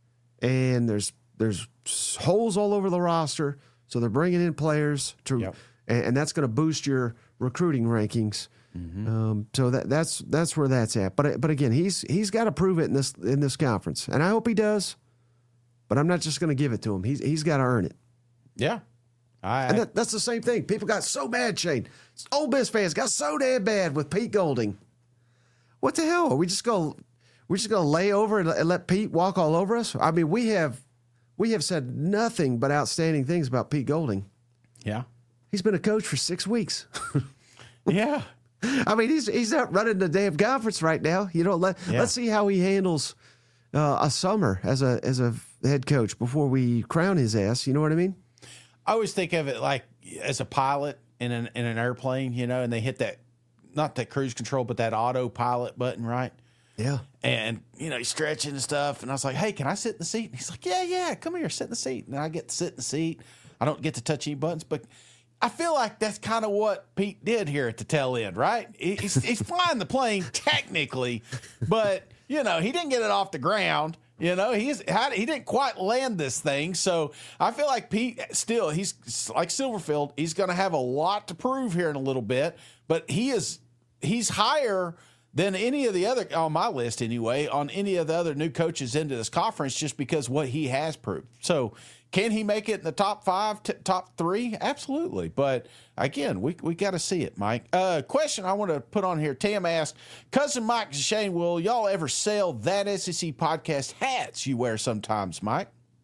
and there's there's holes all over the roster. So they're bringing in players to, Yep. and, and that's going to boost your recruiting rankings. Mm-hmm. Um, so that that's that's where that's at. But but again, he's he's got to prove it in this in this conference, and I hope he does. But I'm not just going to give it to him. He's he's got to earn it. Yeah. I, And that, that's the same thing. People got so mad, Shane. Ole Miss fans got so damn bad with Pete Golding. What the hell? Are we just go? We just gonna lay over and, and let Pete walk all over us? I mean, we have we have said nothing but outstanding things about Pete Golding. yeah. He's been a coach for six weeks. Yeah. I mean, he's he's not running the damn conference right now. You know, let Yeah. let's see how he handles uh, a summer as a as a head coach before we crown his ass. You know what I mean? I always think of it like as a pilot in an in an airplane, you know, and they hit that, not that cruise control, but that autopilot button, right? Yeah. And, you know, he's stretching and stuff. And I was like, hey, can I sit in the seat? And he's like, yeah, yeah, come here, sit in the seat. And I get to sit in the seat. I don't get to touch any buttons, but I feel like that's kind of what Pete did here at the tail end, right? He's, he's flying the plane technically, but, you know, he didn't get it off the ground. You know, he's he didn't quite land this thing. So I feel like Pete still, he's like Silverfield. He's going to have a lot to prove here in a little bit, but he is he's higher than any of the other, on my list anyway, on any of the other new coaches into this conference, just because what he has proved. So can he make it in the top five, t- top three? Absolutely. But again, we we got to see it, Mike. Uh, question I want to put on here. Tam asked, Cousin Mike and Shane, will y'all ever sell that S E C podcast hats you wear sometimes, Mike?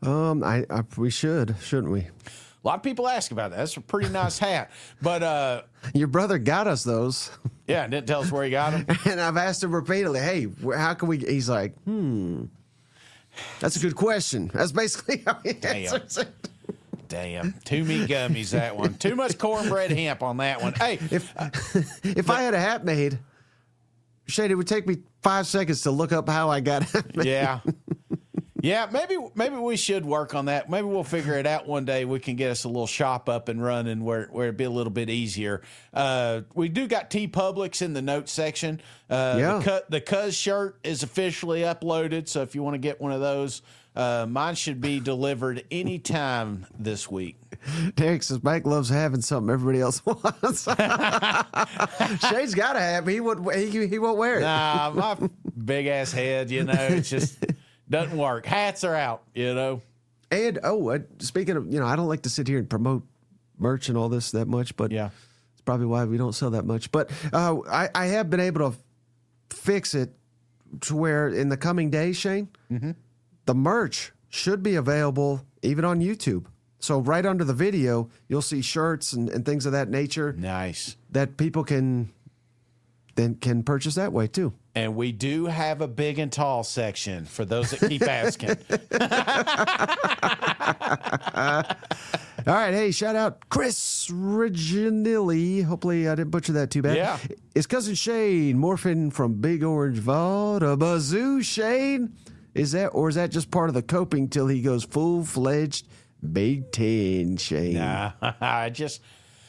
Um, I, I we should, shouldn't we? A lot of people ask about that. That's a pretty nice hat. But uh, your brother got us those. Yeah, didn't tell us where he got them. And I've asked him repeatedly, hey, how can we? He's like, hmm, that's a good question. That's basically how he Damn. answers it. Damn. Too many gummies, that one. Too much cornbread hemp on that one. Hey. If, if I had a hat made, Shane, it would take me five seconds to look up how I got it made. Yeah. Yeah, maybe maybe we should work on that. Maybe we'll figure it out one day. We can get us a little shop up and running where, where it'd be a little bit easier. Uh, we do got T Publix in the notes section. Uh, Yeah. The, cu- the Cuz shirt is officially uploaded, so if you want to get one of those, uh, mine should be delivered anytime this week. Derek says Mike loves having something everybody else wants. Shane's got to have. He would. He, he won't wear it. Nah, my big ass head, you know, it's just doesn't work. Hats are out, you know. And oh, uh, speaking of, you know, I don't like to sit here and promote merch and all this that much, but Yeah. it's probably why we don't sell that much. But uh, I, I have been able to fix it to where in the coming days, Shane, Mm-hmm. the merch should be available even on YouTube. So right under the video, you'll see shirts and, and things of that nature Nice. that people can then can purchase that way too. And we do have a big and tall section for those that keep asking. All right, hey, shout out Chris Reginilli. Hopefully I didn't butcher that too bad. Yeah. His cousin Shane morphing from Big Orange Vault to Bazoo. Shane, is that or is that just part of the coping till he goes full fledged Big Ten? Shane, Nah, I just,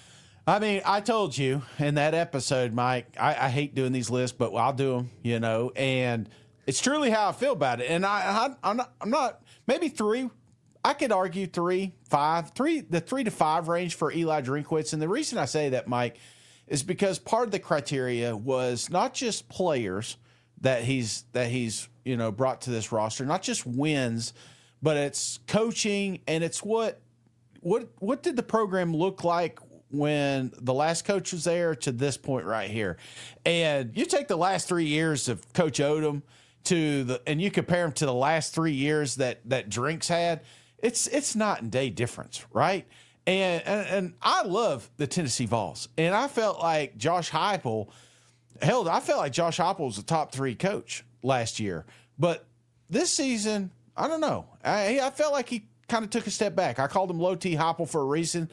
I mean, I told you in that episode, Mike, I, I hate doing these lists, but I'll do them, you know, and it's truly how I feel about it. And I, I I'm not, I'm not, maybe three. I could argue three, five, three, the three to five range for Eli Drinkwitz. And the reason I say that, Mike, is because part of the criteria was not just players that he's that he's you know brought to this roster, not just wins, but it's coaching and it's what what what did the program look like when the last coach was there to this point right here. And you take the last three years of Coach Odom to the and you compare them to the last three years that that Drinks had. It's it's night and day difference, right? And, and and I love the Tennessee Vols, and I felt like Josh Heupel, hell, I felt like Josh Heupel was a top three coach last year, but this season, I don't know. I I felt like he kind of took a step back. I called him low T Heupel for a reason,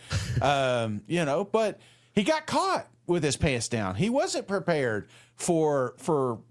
um, you know, but he got caught with his pants down. He wasn't prepared for for.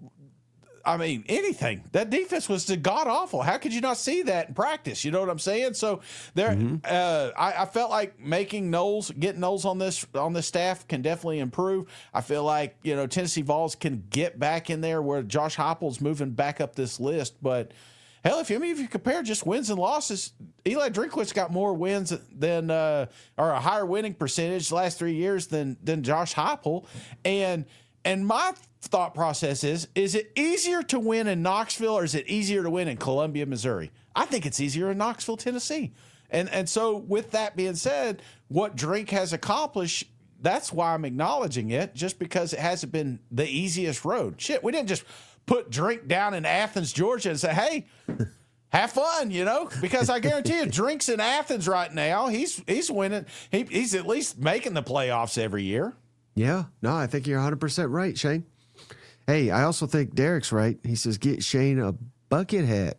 I mean, anything. That defense was god awful. How could you not see that in practice? You know what I'm saying? So there, mm-hmm. uh, I, I felt like making Knowles, getting Knowles on this on this staff can definitely improve. I feel like you know Tennessee Vols can get back in there where Josh Heupel's moving back up this list. But hell, if you I mean if you compare just wins and losses, Eli Drinkwitz got more wins than uh, or a higher winning percentage the last three years than than Josh Heupel, and and my thought process is, is it easier to win in Knoxville or is it easier to win in Columbia, Missouri? I think it's easier in Knoxville, Tennessee. And and so with that being said, what Drink has accomplished, that's why I'm acknowledging it, just because it hasn't been the easiest road. Shit, we didn't just put Drink down in Athens, Georgia and say, hey, have fun, you know, because I guarantee you Drink's in Athens right now. He's he's winning. He, he's at least making the playoffs every year. Yeah, no, I think you're one hundred percent right, Shane. Hey, I also think Derek's right. He says, get Shane a bucket hat.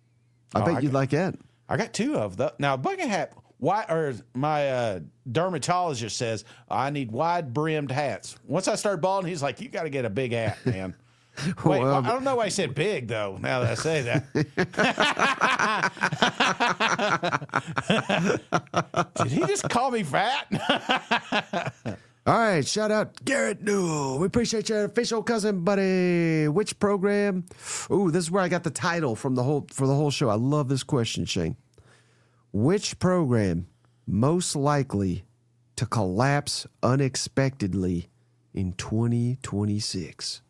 I oh, bet I you'd got, like that. I got two of them. Now, bucket hat, why, or my uh, dermatologist says, I need wide-brimmed hats. Once I started balding, he's like, you got to get a big hat, man. Wait, well, I don't know why he said big, though, now that I say that. Did he just call me fat? All right, shout out Garrett Newell. We appreciate your official cousin, buddy. Which program? Ooh, this is where I got the title from the whole for the whole show. I love this question, Shane. Which program most likely to collapse unexpectedly in twenty twenty-six?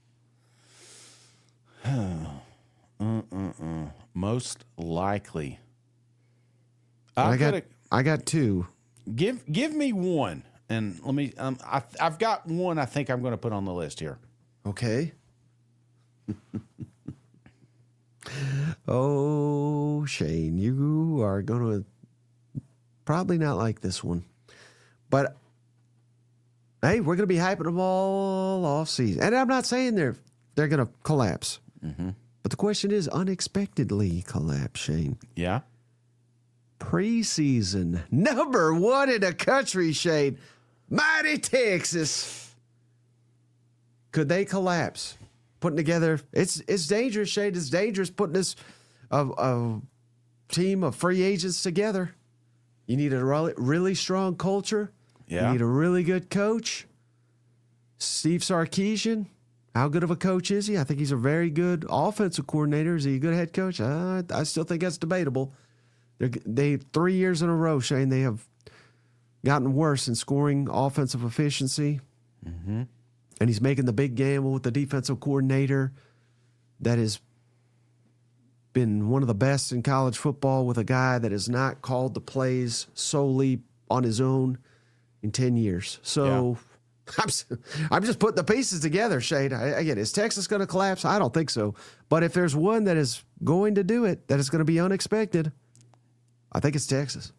Uh-uh-uh. Most likely. I got gonna, I got two. Give give me one. And let me, um, I, I've got one I think I'm going to put on the list here. Okay. Oh, Shane, you are going to probably not like this one. But, hey, we're going to be hyping them all off season. And I'm not saying they're, they're going to collapse. Mm-hmm. But the question is unexpectedly collapse, Shane. Yeah. Preseason, number one in the country, Shane. Mighty Texas. Could they collapse? Putting together, it's it's dangerous, Shane. It's dangerous putting this a, a team of free agents together. You need a really, really strong culture. Yeah. You need a really good coach. Steve Sarkisian, how good of a coach is he? I think he's a very good offensive coordinator. Is he a good head coach? Uh, I still think that's debatable. They're, they three years in a row, Shane, they have gotten worse in scoring offensive efficiency. Mm-hmm. And he's making the big gamble with the defensive coordinator that has been one of the best in college football with a guy that has not called the plays solely on his own in ten years. So yeah. I'm, I'm just putting the pieces together, Shane. I, again, is Texas going to collapse? I don't think so. But if there's one that is going to do it, that is going to be unexpected, I think it's Texas.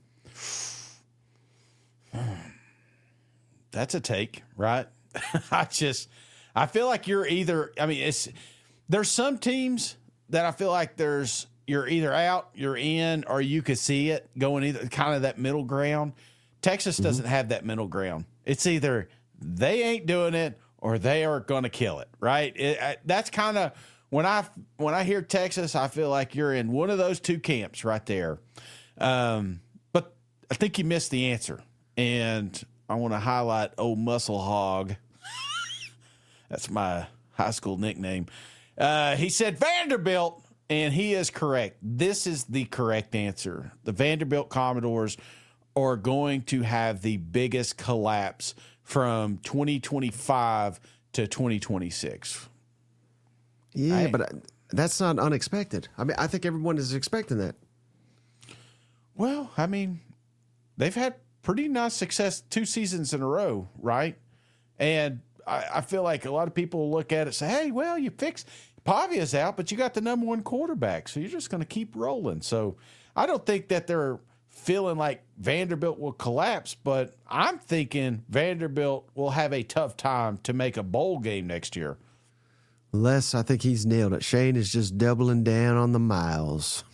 That's a take, right? I just, I feel like you're either, I mean, it's, there's some teams that I feel like there's, you're either out, you're in, or you could see it going either, kind of that middle ground. Texas mm-hmm. doesn't have that middle ground. It's either they ain't doing it or they are going to kill it, right? It, I, that's kind of, when I, when I hear Texas, I feel like you're in one of those two camps right there. Um, but I think you missed the answer. And I want to highlight old Muscle Hog. That's my high school nickname. Uh, he said Vanderbilt, and he is correct. This is the correct answer. The Vanderbilt Commodores are going to have the biggest collapse from twenty twenty-five to twenty twenty-six. Yeah, I, but that's not unexpected. I mean, I think everyone is expecting that. Well, I mean, they've had pretty nice success two seasons in a row, right? And I, I feel like a lot of people look at it and say, hey, well, you fixed Pavia's out, but you got the number one quarterback, so you're just going to keep rolling. So I don't think that they're feeling like Vanderbilt will collapse, but I'm thinking Vanderbilt will have a tough time to make a bowl game next year. Les, I think he's nailed it. Shane is just doubling down on the miles.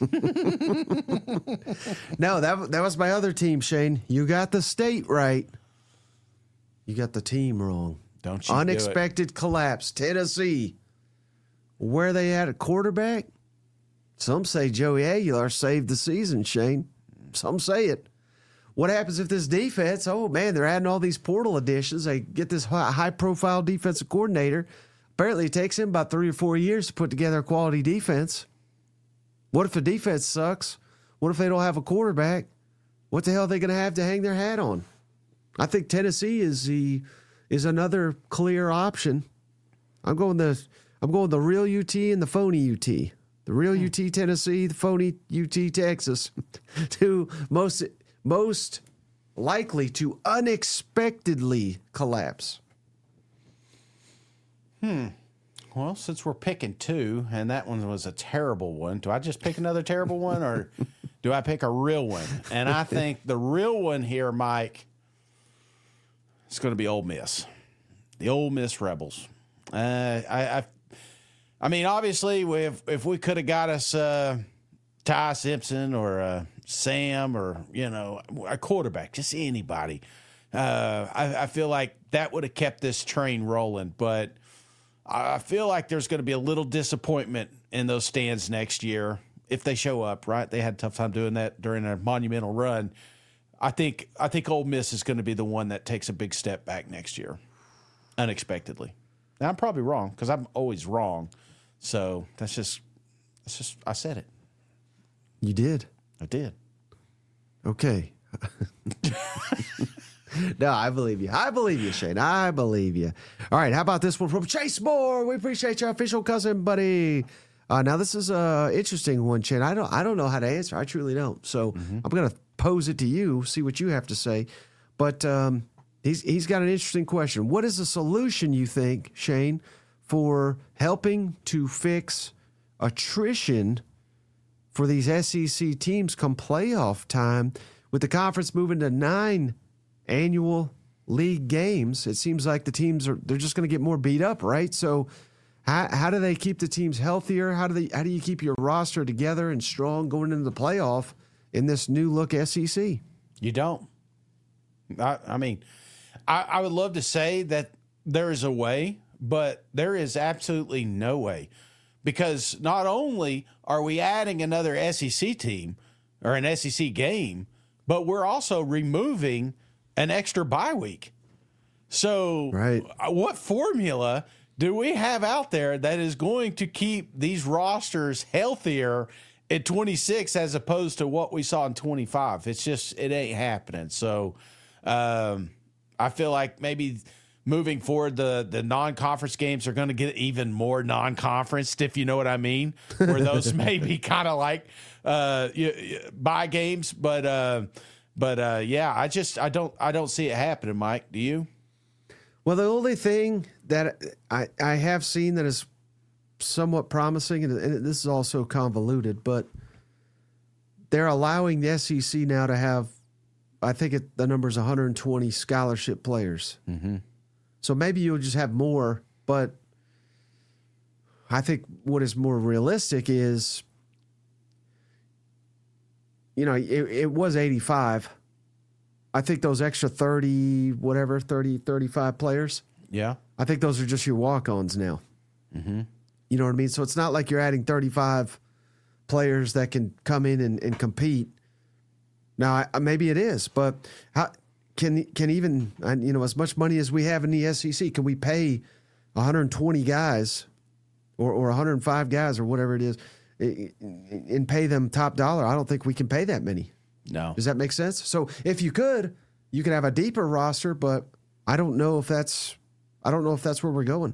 No, that that was my other team, Shane. You got the state right. You got the team wrong. Don't you? Unexpected collapse. Tennessee. Where they at at quarterback? Some say Joey Aguilar saved the season, Shane. Some say it. What happens if this defense, oh, man, they're adding all these portal additions. They get this high-profile defensive coordinator. Apparently, it takes him about three or four years to put together a quality defense. What if the defense sucks? What if they don't have a quarterback? What the hell are they going to have to hang their hat on? I think Tennessee is the is another clear option. I'm going the I'm going the real U T and the phony U T. The real hmm. U T Tennessee, the phony U T Texas. Two most most likely to unexpectedly collapse. Hmm. Well, since we're picking two, and that one was a terrible one, do I just pick another terrible one, or do I pick a real one? And I think the real one here, Mike, is going to be Ole Miss, the Ole Miss Rebels. Uh, I, I, I mean, obviously, if if we could have got us uh, Ty Simpson or uh, Sam or you know a quarterback, just anybody, uh, I, I feel like that would have kept this train rolling, but. I feel like there's going to be a little disappointment in those stands next year if they show up, right? They had a tough time doing that during a monumental run. I think I think Ole Miss is going to be the one that takes a big step back next year, unexpectedly. Now, I'm probably wrong because I'm always wrong. So that's just, that's just, I said it. You did? I did. Okay. No, I believe you. I believe you, Shane. I believe you. All right, how about this one from Chase Moore? We appreciate your official cousin, buddy. Uh, now, this is an interesting one, Shane. I don't I don't know how to answer. I truly don't. So mm-hmm. I'm going to pose it to you, see what you have to say. But um, he's he's got an interesting question. What is the solution, you think, Shane, for helping to fix attrition for these S E C teams come playoff time. With the conference moving to nine annual league games, it seems like the teams are they're just going to get more beat up, right? So how how do they keep the teams healthier? How do they how do you keep your roster together and strong going into the playoff in this new look S E C? You don't. I, I mean, I, I would love to say that there is a way, but there is absolutely no way, because not only are we adding another S E C team or an S E C game, but we're also removing an extra bye week. So right. What formula do we have out there that is going to keep these rosters healthier at twenty-six as opposed to what we saw in twenty-five? It's just, it ain't happening. So um, I feel like maybe moving forward, the, the non-conference games are going to get even more non-conferenced, if you know what I mean, where those may be kind of like uh, bye games. But, uh, but uh, yeah, I just, I don't, I don't see it happening, Mike. Do you? Well, the only thing that I, I have seen that is somewhat promising, and, and this is also convoluted, but they're allowing the S E C now to have, I think it, the number is one hundred twenty scholarship players. Mm-hmm. So maybe you'll just have more, but I think what is more realistic is, you know, it, it was eighty-five. I think those extra thirty, whatever, thirty, thirty-five players. Yeah. I think those are just your walk-ons now. Mm-hmm. You know what I mean? So it's not like you're adding thirty-five players that can come in and, and compete. Now, I, maybe it is, but how can can even, you know, as much money as we have in the S E C, can we pay one hundred twenty guys or, or one hundred five guys or whatever it is and pay them top dollar? I don't think we can pay that many. No. Does that make sense? So if you could, you could have a deeper roster, but I don't know if that's, I don't know if that's where we're going.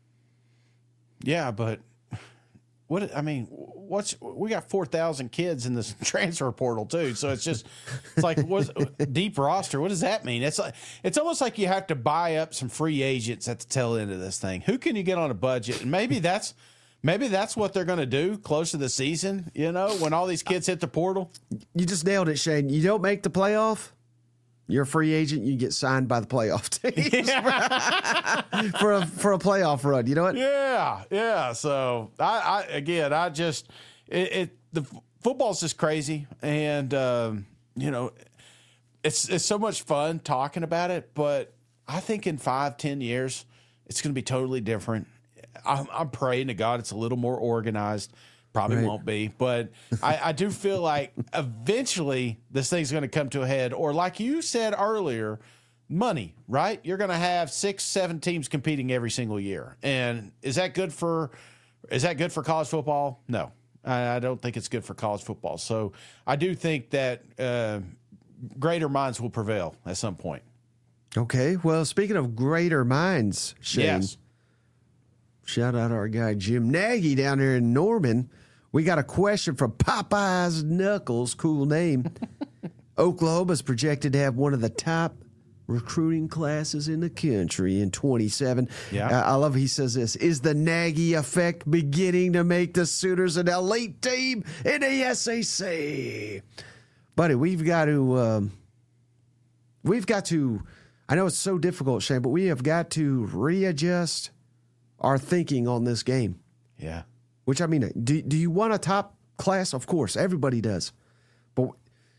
Yeah, but what, I mean, what's, we got four thousand kids in this transfer portal too. So it's just, it's like, what's deep roster? What does that mean? It's like, it's almost like you have to buy up some free agents at the tail end of this thing. Who can you get on a budget? And maybe that's, maybe that's what they're going to do close to the season, you know, when all these kids hit the portal. You just nailed it, Shane. You don't make the playoff, you're a free agent, you get signed by the playoff teams yeah. for a for a playoff run. You know what? Yeah, yeah. So I, I again, I just it, it the football's just crazy, and um, you know, it's it's so much fun talking about it. But I think in five, ten years, it's going to be totally different. I'm, I'm praying to God it's a little more organized. Probably right. won't be, but I, I do feel like eventually this thing's going to come to a head. Or like you said earlier, money, right? You're going to have six, seven teams competing every single year. And is that good for, is that good for college football? No, I, I don't think it's good for college football. So I do think that uh, greater minds will prevail at some point. Okay. Well, speaking of greater minds, Shane, yes. Shout out our guy Jim Nagy down there in Norman. We got a question from Popeye's Knuckles, cool name. Oklahoma's projected to have one of the top recruiting classes in the country in twenty-seven. Yeah, uh, I love he says this. Is the Nagy effect beginning to make the Sooners an elite team in the S E C? Buddy, we've got to, um, we've got to, I know it's so difficult, Shane, but we have got to readjust our thinking on this game. Yeah. Which, I mean, do, do you want a top class? Of course, everybody does. But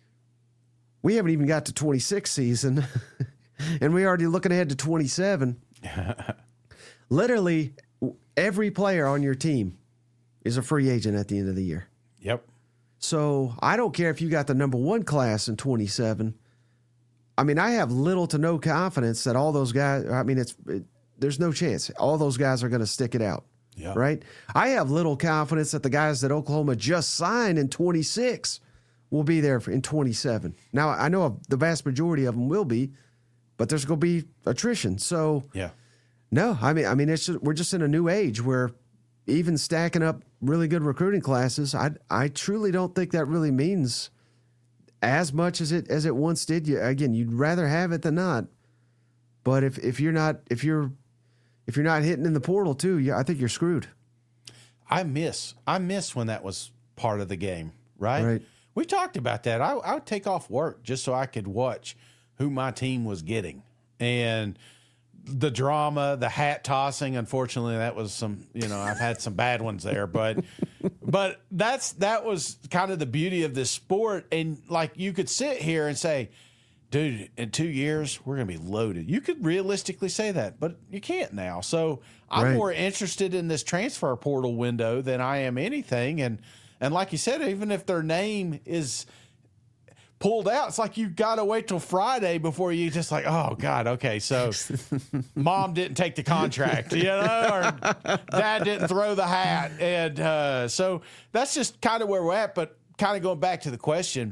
we haven't even got to twenty-six season, and we're already looking ahead to twenty-seven. Literally, every player on your team is a free agent at the end of the year. Yep. So I don't care if you got the number one class in twenty-seven. I mean, I have little to no confidence that all those guys, I mean, it's it, there's no chance. All those guys are going to stick it out. Yeah. Right? I have little confidence that the guys that Oklahoma just signed in twenty-six will be there in twenty-seven. Now, I know the vast majority of them will be, but there's going to be attrition. So, yeah. No, I mean, I mean, it's just, we're just in a new age where even stacking up really good recruiting classes, I I truly don't think that really means as much as it as it once did. You again, you'd rather have it than not. But if if you're not if you're If you're not hitting in the portal too, yeah, I think you're screwed. I miss I miss when that was part of the game, right? Right. We talked about that. I, I would take off work just so I could watch who my team was getting. And the drama, the hat tossing, unfortunately, that was some, you know, I've had some bad ones there, but but that's that was kind of the beauty of this sport. And like you could sit here and say, dude, in two years, we're going to be loaded. You could realistically say that, but you can't now. So I'm Right. more interested in this transfer portal window than I am anything. And and like you said, even if their name is pulled out, it's like you got to wait till Friday before you just like, oh, God, okay, so mom didn't take the contract, you know, or dad didn't throw the hat. And uh, so that's just kind of where we're at. But kind of going back to the question,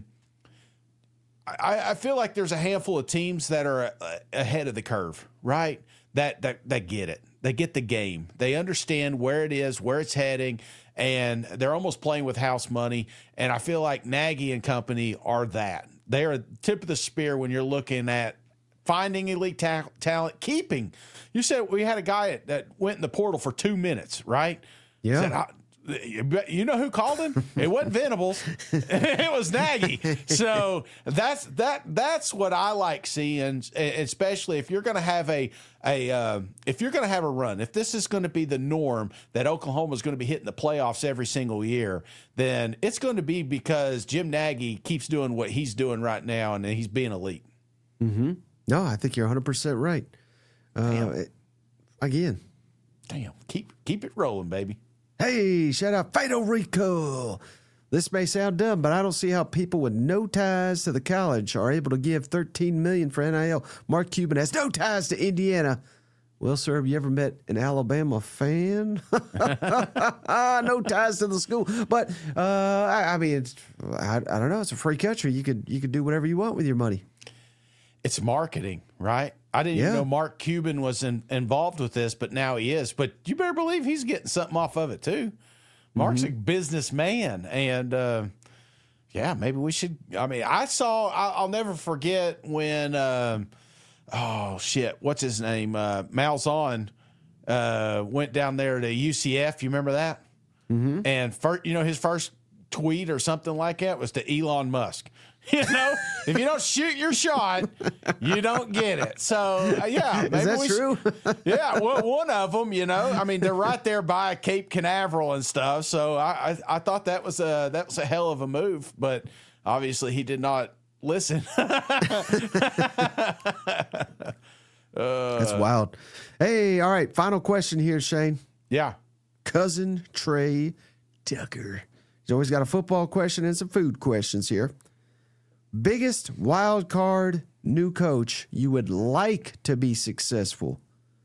I, I feel like there's a handful of teams that are uh, ahead of the curve, right? That, that that get it. They get the game. They understand where it is, where it's heading, and they're almost playing with house money. And I feel like Nagy and company are that. They are tip of the spear when you're looking at finding elite ta- talent, keeping. You said we had a guy that went in the portal for two minutes, right? Yeah. Said, I, you know who called him? It wasn't Venables. It was Nagy. So that's that. That's what I like seeing, especially if you're going to have a a uh, if you're going to have a run. If this is going to be the norm that Oklahoma is going to be hitting the playoffs every single year, then it's going to be because Jim Nagy keeps doing what he's doing right now, and he's being elite. Mm-hmm. No, I think you're one hundred percent right. Uh, it, again, damn, keep keep it rolling, baby. Hey, shout out Fado Rico. This may sound dumb, but I don't see how people with no ties to the college are able to give thirteen million dollars for N I L. Mark Cuban has no ties to Indiana. Well, sir, have you ever met an Alabama fan? No ties to the school. But, uh, I, I mean, it's, I, I don't know. It's a free country. You could you could do whatever you want with your money. It's marketing, right? I didn't Yeah. even know Mark Cuban was in, involved with this, but now he is. But you better believe he's getting something off of it, too. Mark's Mm-hmm. a businessman. And, uh, yeah, maybe we should. I mean, I saw, I'll, I'll never forget when, um, oh, shit, what's his name? Uh, Malzahn uh, went down there to U C F. You remember that? Mm-hmm. And, first, you know, his first tweet or something like that was to Elon Musk. You know, if you don't shoot your shot, you don't get it. So, uh, yeah. Maybe Is that we true? should- yeah, well, one of them, you know. I mean, they're right there by Cape Canaveral and stuff. So I, I, I thought that was a that was a hell of a move, but obviously he did not listen. That's wild. Hey, all right. Final question here, Shane. Yeah. Cousin Trey Tucker. He's always got a football question and some food questions here. Biggest wild card new coach you would like to be successful?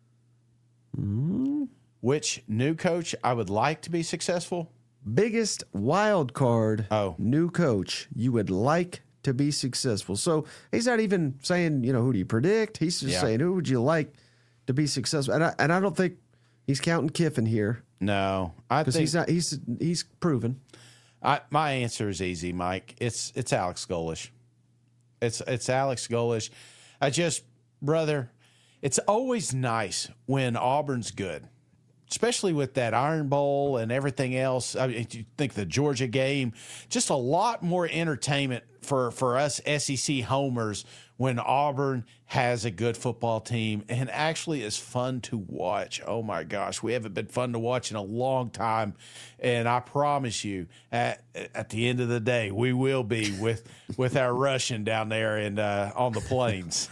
Mm. Which new coach I would like to be successful? Biggest wild card Oh. new coach you would like to be successful. So he's not even saying, you know, who do you predict? He's just Yeah. saying, who would you like to be successful? And I, and I don't think he's counting Kiffin here No, I because think he's not. He's he's proven. I, my answer is easy, Mike. It's it's Alex Golesh. It's it's Alex Golesh. I just, brother, it's always nice when Auburn's good, especially with that Iron Bowl and everything else. I mean, you think the Georgia game, just a lot more entertainment for, for us S E C homers when Auburn has a good football team and actually is fun to watch. Oh my gosh, we haven't been fun to watch in a long time, and I promise you, at at the end of the day, we will be with with our Russian down there and uh, on the plains.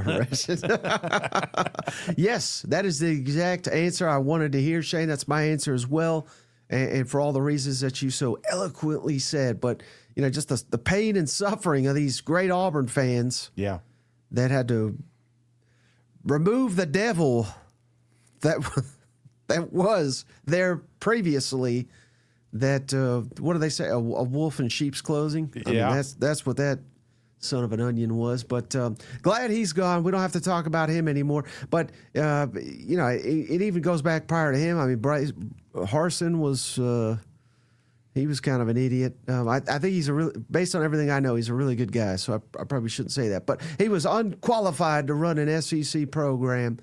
Yes, that is the exact answer I wanted to hear, Shane. That's my answer as well, and, and for all the reasons that you so eloquently said. But you know, just the, the pain and suffering of these great Auburn fans Yeah. that had to remove the devil that that was there previously. That uh, what do they say? A, a wolf in sheep's clothing. I Yeah. mean, that's that's what that son of an onion was. But um, glad he's gone. We don't have to talk about him anymore. But uh, you know, it, it even goes back prior to him. I mean, Bryce Harsin was. Uh, He was kind of an idiot. Um, I, I think he's a really, based on everything I know, he's a really good guy. So I, I probably shouldn't say that. But he was unqualified to run an S E C program,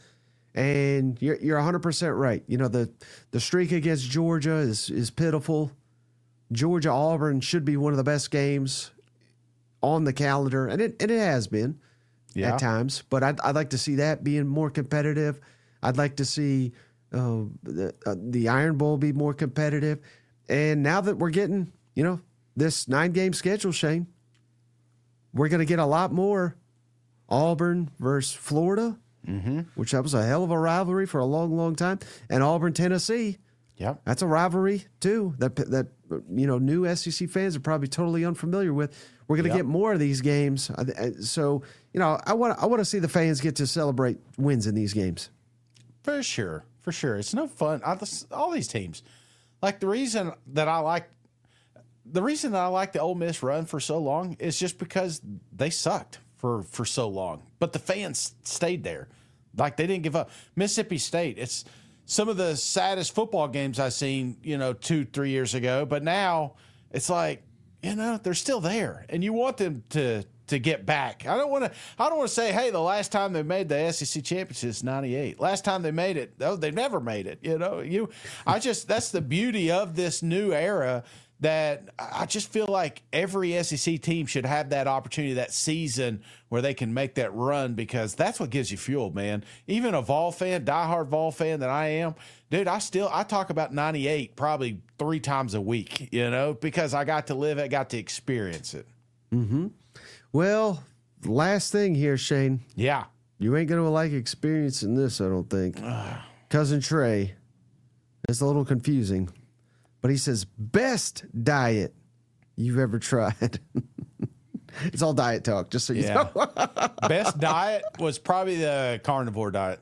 And you're you're one hundred percent right. You know, the the streak against Georgia is is pitiful. Georgia Auburn should be one of the best games on the calendar, and it and it has been yeah. at times. But I'd I'd like to see that being more competitive. I'd like to see uh, the uh, the Iron Bowl be more competitive. And now that we're getting, you know, this nine game schedule, Shane, we're going to get a lot more Auburn versus Florida, mm-hmm. which that was a hell of a rivalry for a long, long time, and Auburn Tennessee. Yeah, that's a rivalry too. That that you know, new S E C fans are probably totally unfamiliar with. We're going to yep. get more of these games, so you know, I want I want to see the fans get to celebrate wins in these games. For sure, for sure, it's no fun. I, all these teams, like the reason that I like, the reason that I like the Ole Miss run for so long is just because they sucked for for so long, but the fans stayed there, like they didn't give up. Mississippi State, it's some of the saddest football games I've seen, you know, two, three years ago. But now it's like, you know, they're still there, and you want them to to get back. I don't want to. I don't want to say, hey, the last time they made the S E C championship is ninety-eight. Last time they made it, oh, they never made it. You know, you. I just that's the beauty of this new era. That I just feel like every S E C team should have that opportunity, that season where they can make that run, because that's what gives you fuel, man. Even a Vol fan, diehard Vol fan that I am, dude, I still I talk about ninety-eight probably three times a week, you know, because I got to live it, got to experience it. Mm-hmm. Well, last thing here, Shane. Yeah. You ain't going to like experiencing this, I don't think. Cousin Trey, it's a little confusing. But he says, best diet you've ever tried. It's all diet talk, just so you yeah. know. Best diet was probably the carnivore diet.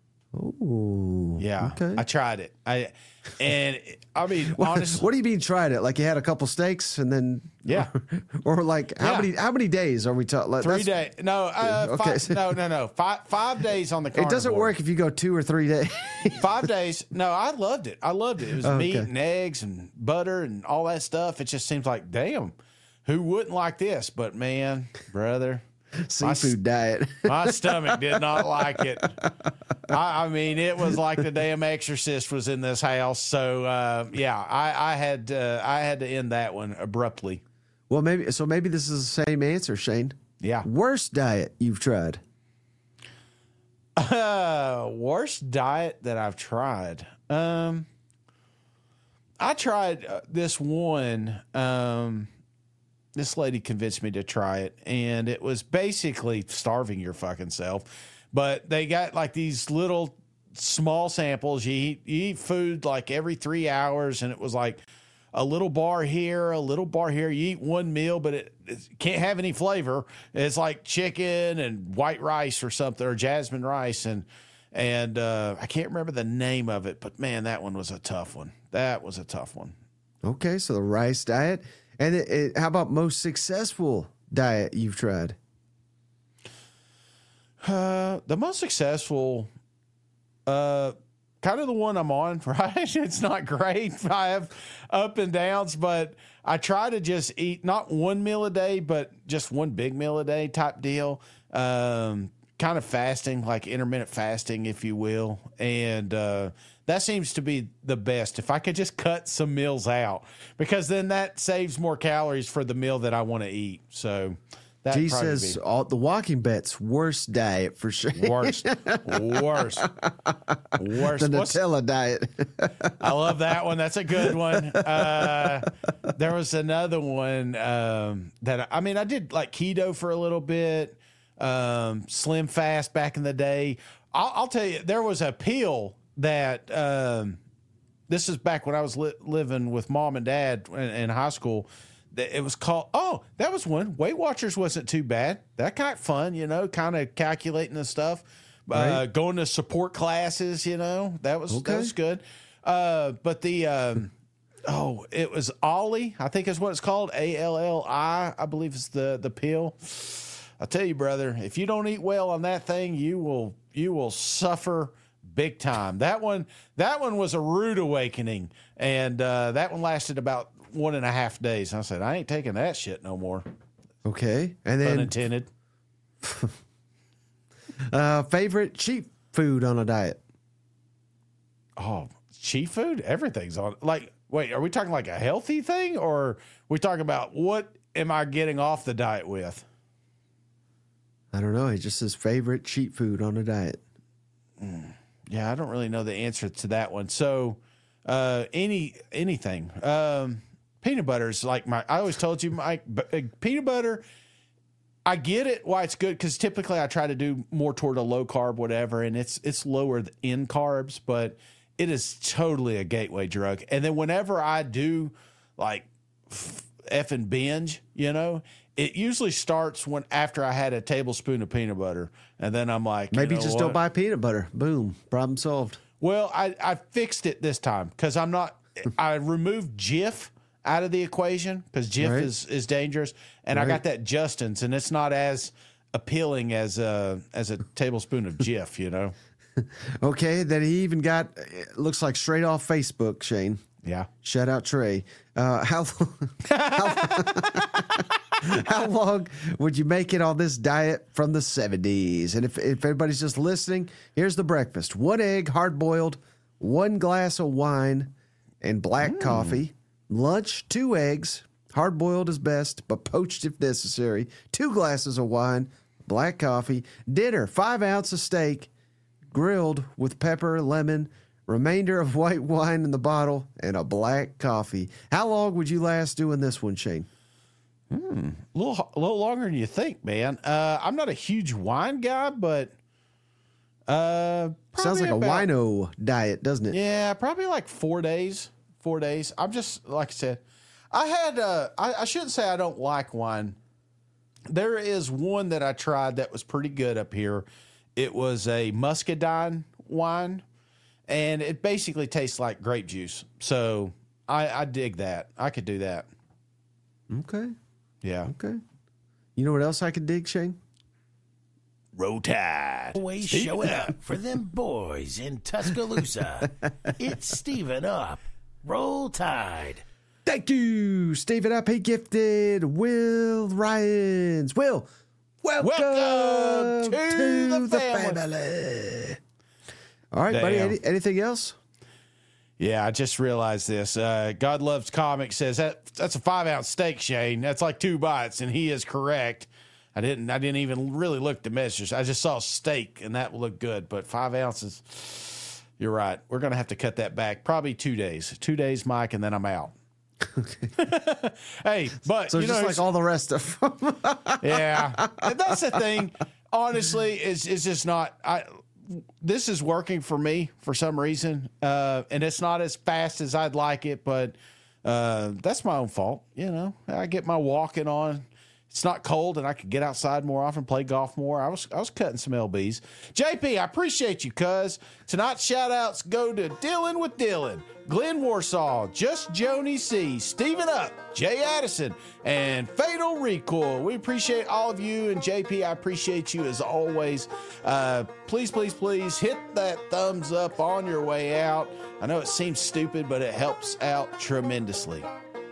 Oh, yeah. Okay. I tried it. I and I mean, honestly, what do you mean tried it? Like you had a couple steaks and then yeah, or, or like how yeah. many how many days are we talking? Like, three days? No, uh, okay. Five, no, no, no. Five five days on the carnivore. It doesn't work if you go two or three days. Five days. No, I loved it. I loved it. It was okay. meat and eggs and butter and all that stuff. It just seems like, damn, who wouldn't like this? But man, brother. Seafood my, diet. My stomach did not like it. I, I mean, it was like the damn Exorcist was in this house. So uh, yeah, I, I had uh, I had to end that one abruptly. Well, maybe so. Maybe this is the same answer, Shane. Yeah. Worst diet you've tried. Uh, worst diet that I've tried. Um, I tried uh, this one. Um. This lady convinced me to try it, and it was basically starving your fucking self. But they got like these little small samples. You eat, you eat food like every three hours, and it was like a little bar here, a little bar here. You eat one meal, but it, it can't have any flavor. It's like chicken and white rice or something, or jasmine rice, and and uh, I can't remember the name of it. But man, that one was a tough one. That was a tough one. Okay, so the rice diet. And it, it, how about most successful diet you've tried? Uh, the most successful, uh, kind of the one I'm on, right? It's not great. I have up and downs, but I try to just eat not one meal a day, but just one big meal a day type deal. Um, kind of fasting, like intermittent fasting, if you will. And, uh, that seems to be the best. If I could just cut some meals out, because then that saves more calories for the meal that I want to eat. So that G says be. all the Walking Bet's worst diet for sure. Worst, worst, worst. The What's, Nutella diet. I love that one. That's a good one. Uh, there was another one um, that I mean, I did like keto for a little bit, um, Slim Fast back in the day. I'll, I'll tell you, there was a pill. That um, this is back when I was li- living with mom and dad in, in high school. That it was called. Oh, that was one. Weight Watchers wasn't too bad. That got fun, you know, kind of calculating the stuff. Right. Uh, going to support classes, you know, that was okay. That was good. Uh, but the um, oh, it was Ollie. I think is what it's called. A L L I. I believe is the the pill. I tell you, brother, if you don't eat well on that thing, you will you will suffer. Big time. That one, that one was a rude awakening, and uh, that one lasted about one and a half days. I said, I ain't taking that shit no more. Okay, and then unintended. uh, favorite cheap food on a diet? Oh, cheat food? Everything's on. Like, wait, are we talking like a healthy thing, or are we talking about what am I getting off the diet with? I don't know. He just says favorite cheat food on a diet. Mm. Yeah, I don't really know the answer to that one. So, uh, any anything. Um, peanut butter is like my. I always told you, Mike. Uh, peanut butter. I get it why it's good, because typically I try to do more toward a low carb whatever, and it's it's lower in carbs, but it is totally a gateway drug. And then whenever I do like effing binge, you know, it usually starts when after I had a tablespoon of peanut butter, and then I'm like, maybe you know just what? don't buy peanut butter. Boom, problem solved. Well, I I fixed it this time because I'm not. I removed Jif out of the equation because Jif Right. is, is dangerous, and Right. I got that Justin's, and it's not as appealing as a as a tablespoon of Jif, you know. Okay, then he even got, it looks like straight off Facebook, Shane. Yeah. Shout out Trey. Uh, how, how, how long would you make it on this diet from the seventies? And if, if everybody's just listening, here's the breakfast. One egg, hard-boiled, one glass of wine, and black mm. coffee. Lunch, two eggs. Hard-boiled is best, but poached if necessary. Two glasses of wine, black coffee. Dinner, five ounces of steak, grilled with pepper, lemon, remainder of white wine in the bottle, and a black coffee. How long would you last doing this one, Shane? Hmm, a little, a little longer than you think, man. Uh, I'm not a huge wine guy, but uh, sounds like about, a wino diet, doesn't it? Yeah, probably like four days. Four days. I'm just like I said. I had. Uh, I, I shouldn't say I don't like wine. There is one that I tried that was pretty good up here. It was a muscadine wine, and it basically tastes like grape juice. So I, I dig that. I could do that. Okay. Yeah. Okay. You know what else I could dig, Shane? Roll Tide. Always showing up for them boys in Tuscaloosa. It's Steven Up. Roll Tide. Thank you, Steven Up. He gifted Will Ryans. Will, welcome, welcome to, to the, the family. family. All right, Damn. buddy. Any, anything else? Yeah, I just realized this. Uh, God Loves Comics says that that's a five ounce steak, Shane. That's like two bites, and he is correct. I didn't. I didn't even really look at the measures. I just saw steak, and that looked good. But five ounces. You're right. We're gonna have to cut that back. Probably two days. Two days, Mike, and then I'm out. Hey, but So you just know, like all the rest of them. yeah, and that's the thing. Honestly, is is just not. I. This is working for me for some reason, uh, and it's not as fast as I'd like it, but uh, that's my own fault. You know, I get my walking on. It's not cold, and I could get outside more often, play golf more. I was I was cutting some L Bs. J P, I appreciate you, cuz. Tonight's shout-outs go to Dylan with Dylan, Glenn Warsaw, Just Joni C, Steven Up, Jay Addison, and Fatal Recoil. We appreciate all of you, and J P, I appreciate you as always. Uh, please, please, please hit that thumbs up on your way out. I know it seems stupid, but it helps out tremendously.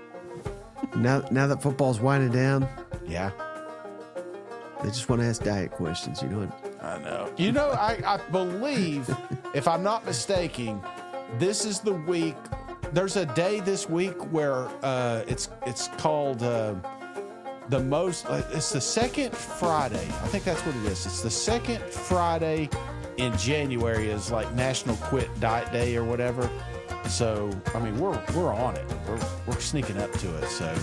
Now, now that football's winding down, Yeah. they just want to ask diet questions. You know what? I know. You know, I, I believe, if I'm not mistaken, this is the week. There's a day this week where uh, it's it's called uh, the most. Uh, it's the second Friday. I think that's what it is. It's the second Friday in January is like National Quit Diet Day or whatever. So I mean, we're we're on it. We're we're sneaking up to it. So.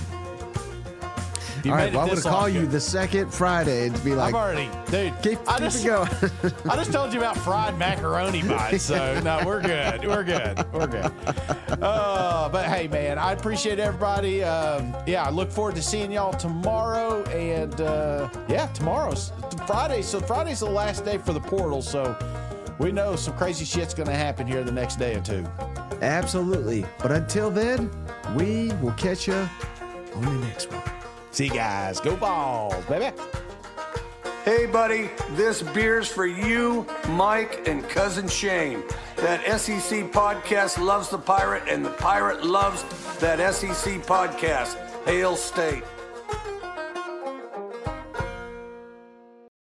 You All right, made it well, I'm going this to call long, you good. the second Friday and be like, I've already, dude. keep, I keep just, it going. I just told you about fried macaroni bites, so no, we're good. We're good. We're good. Uh, but hey, man, I appreciate everybody. Um, yeah, I look forward to seeing y'all tomorrow. And uh, yeah, tomorrow's Friday. So Friday's the last day for the portal. So we know some crazy shit's going to happen here the next day or two. Absolutely. But until then, we will catch you on the next one. See you guys. Go Balls, baby. Hey, buddy, this beer's for you, Mike, and Cousin Shane. That S E C podcast loves the Pirate, and the Pirate loves that S E C podcast. Hail State.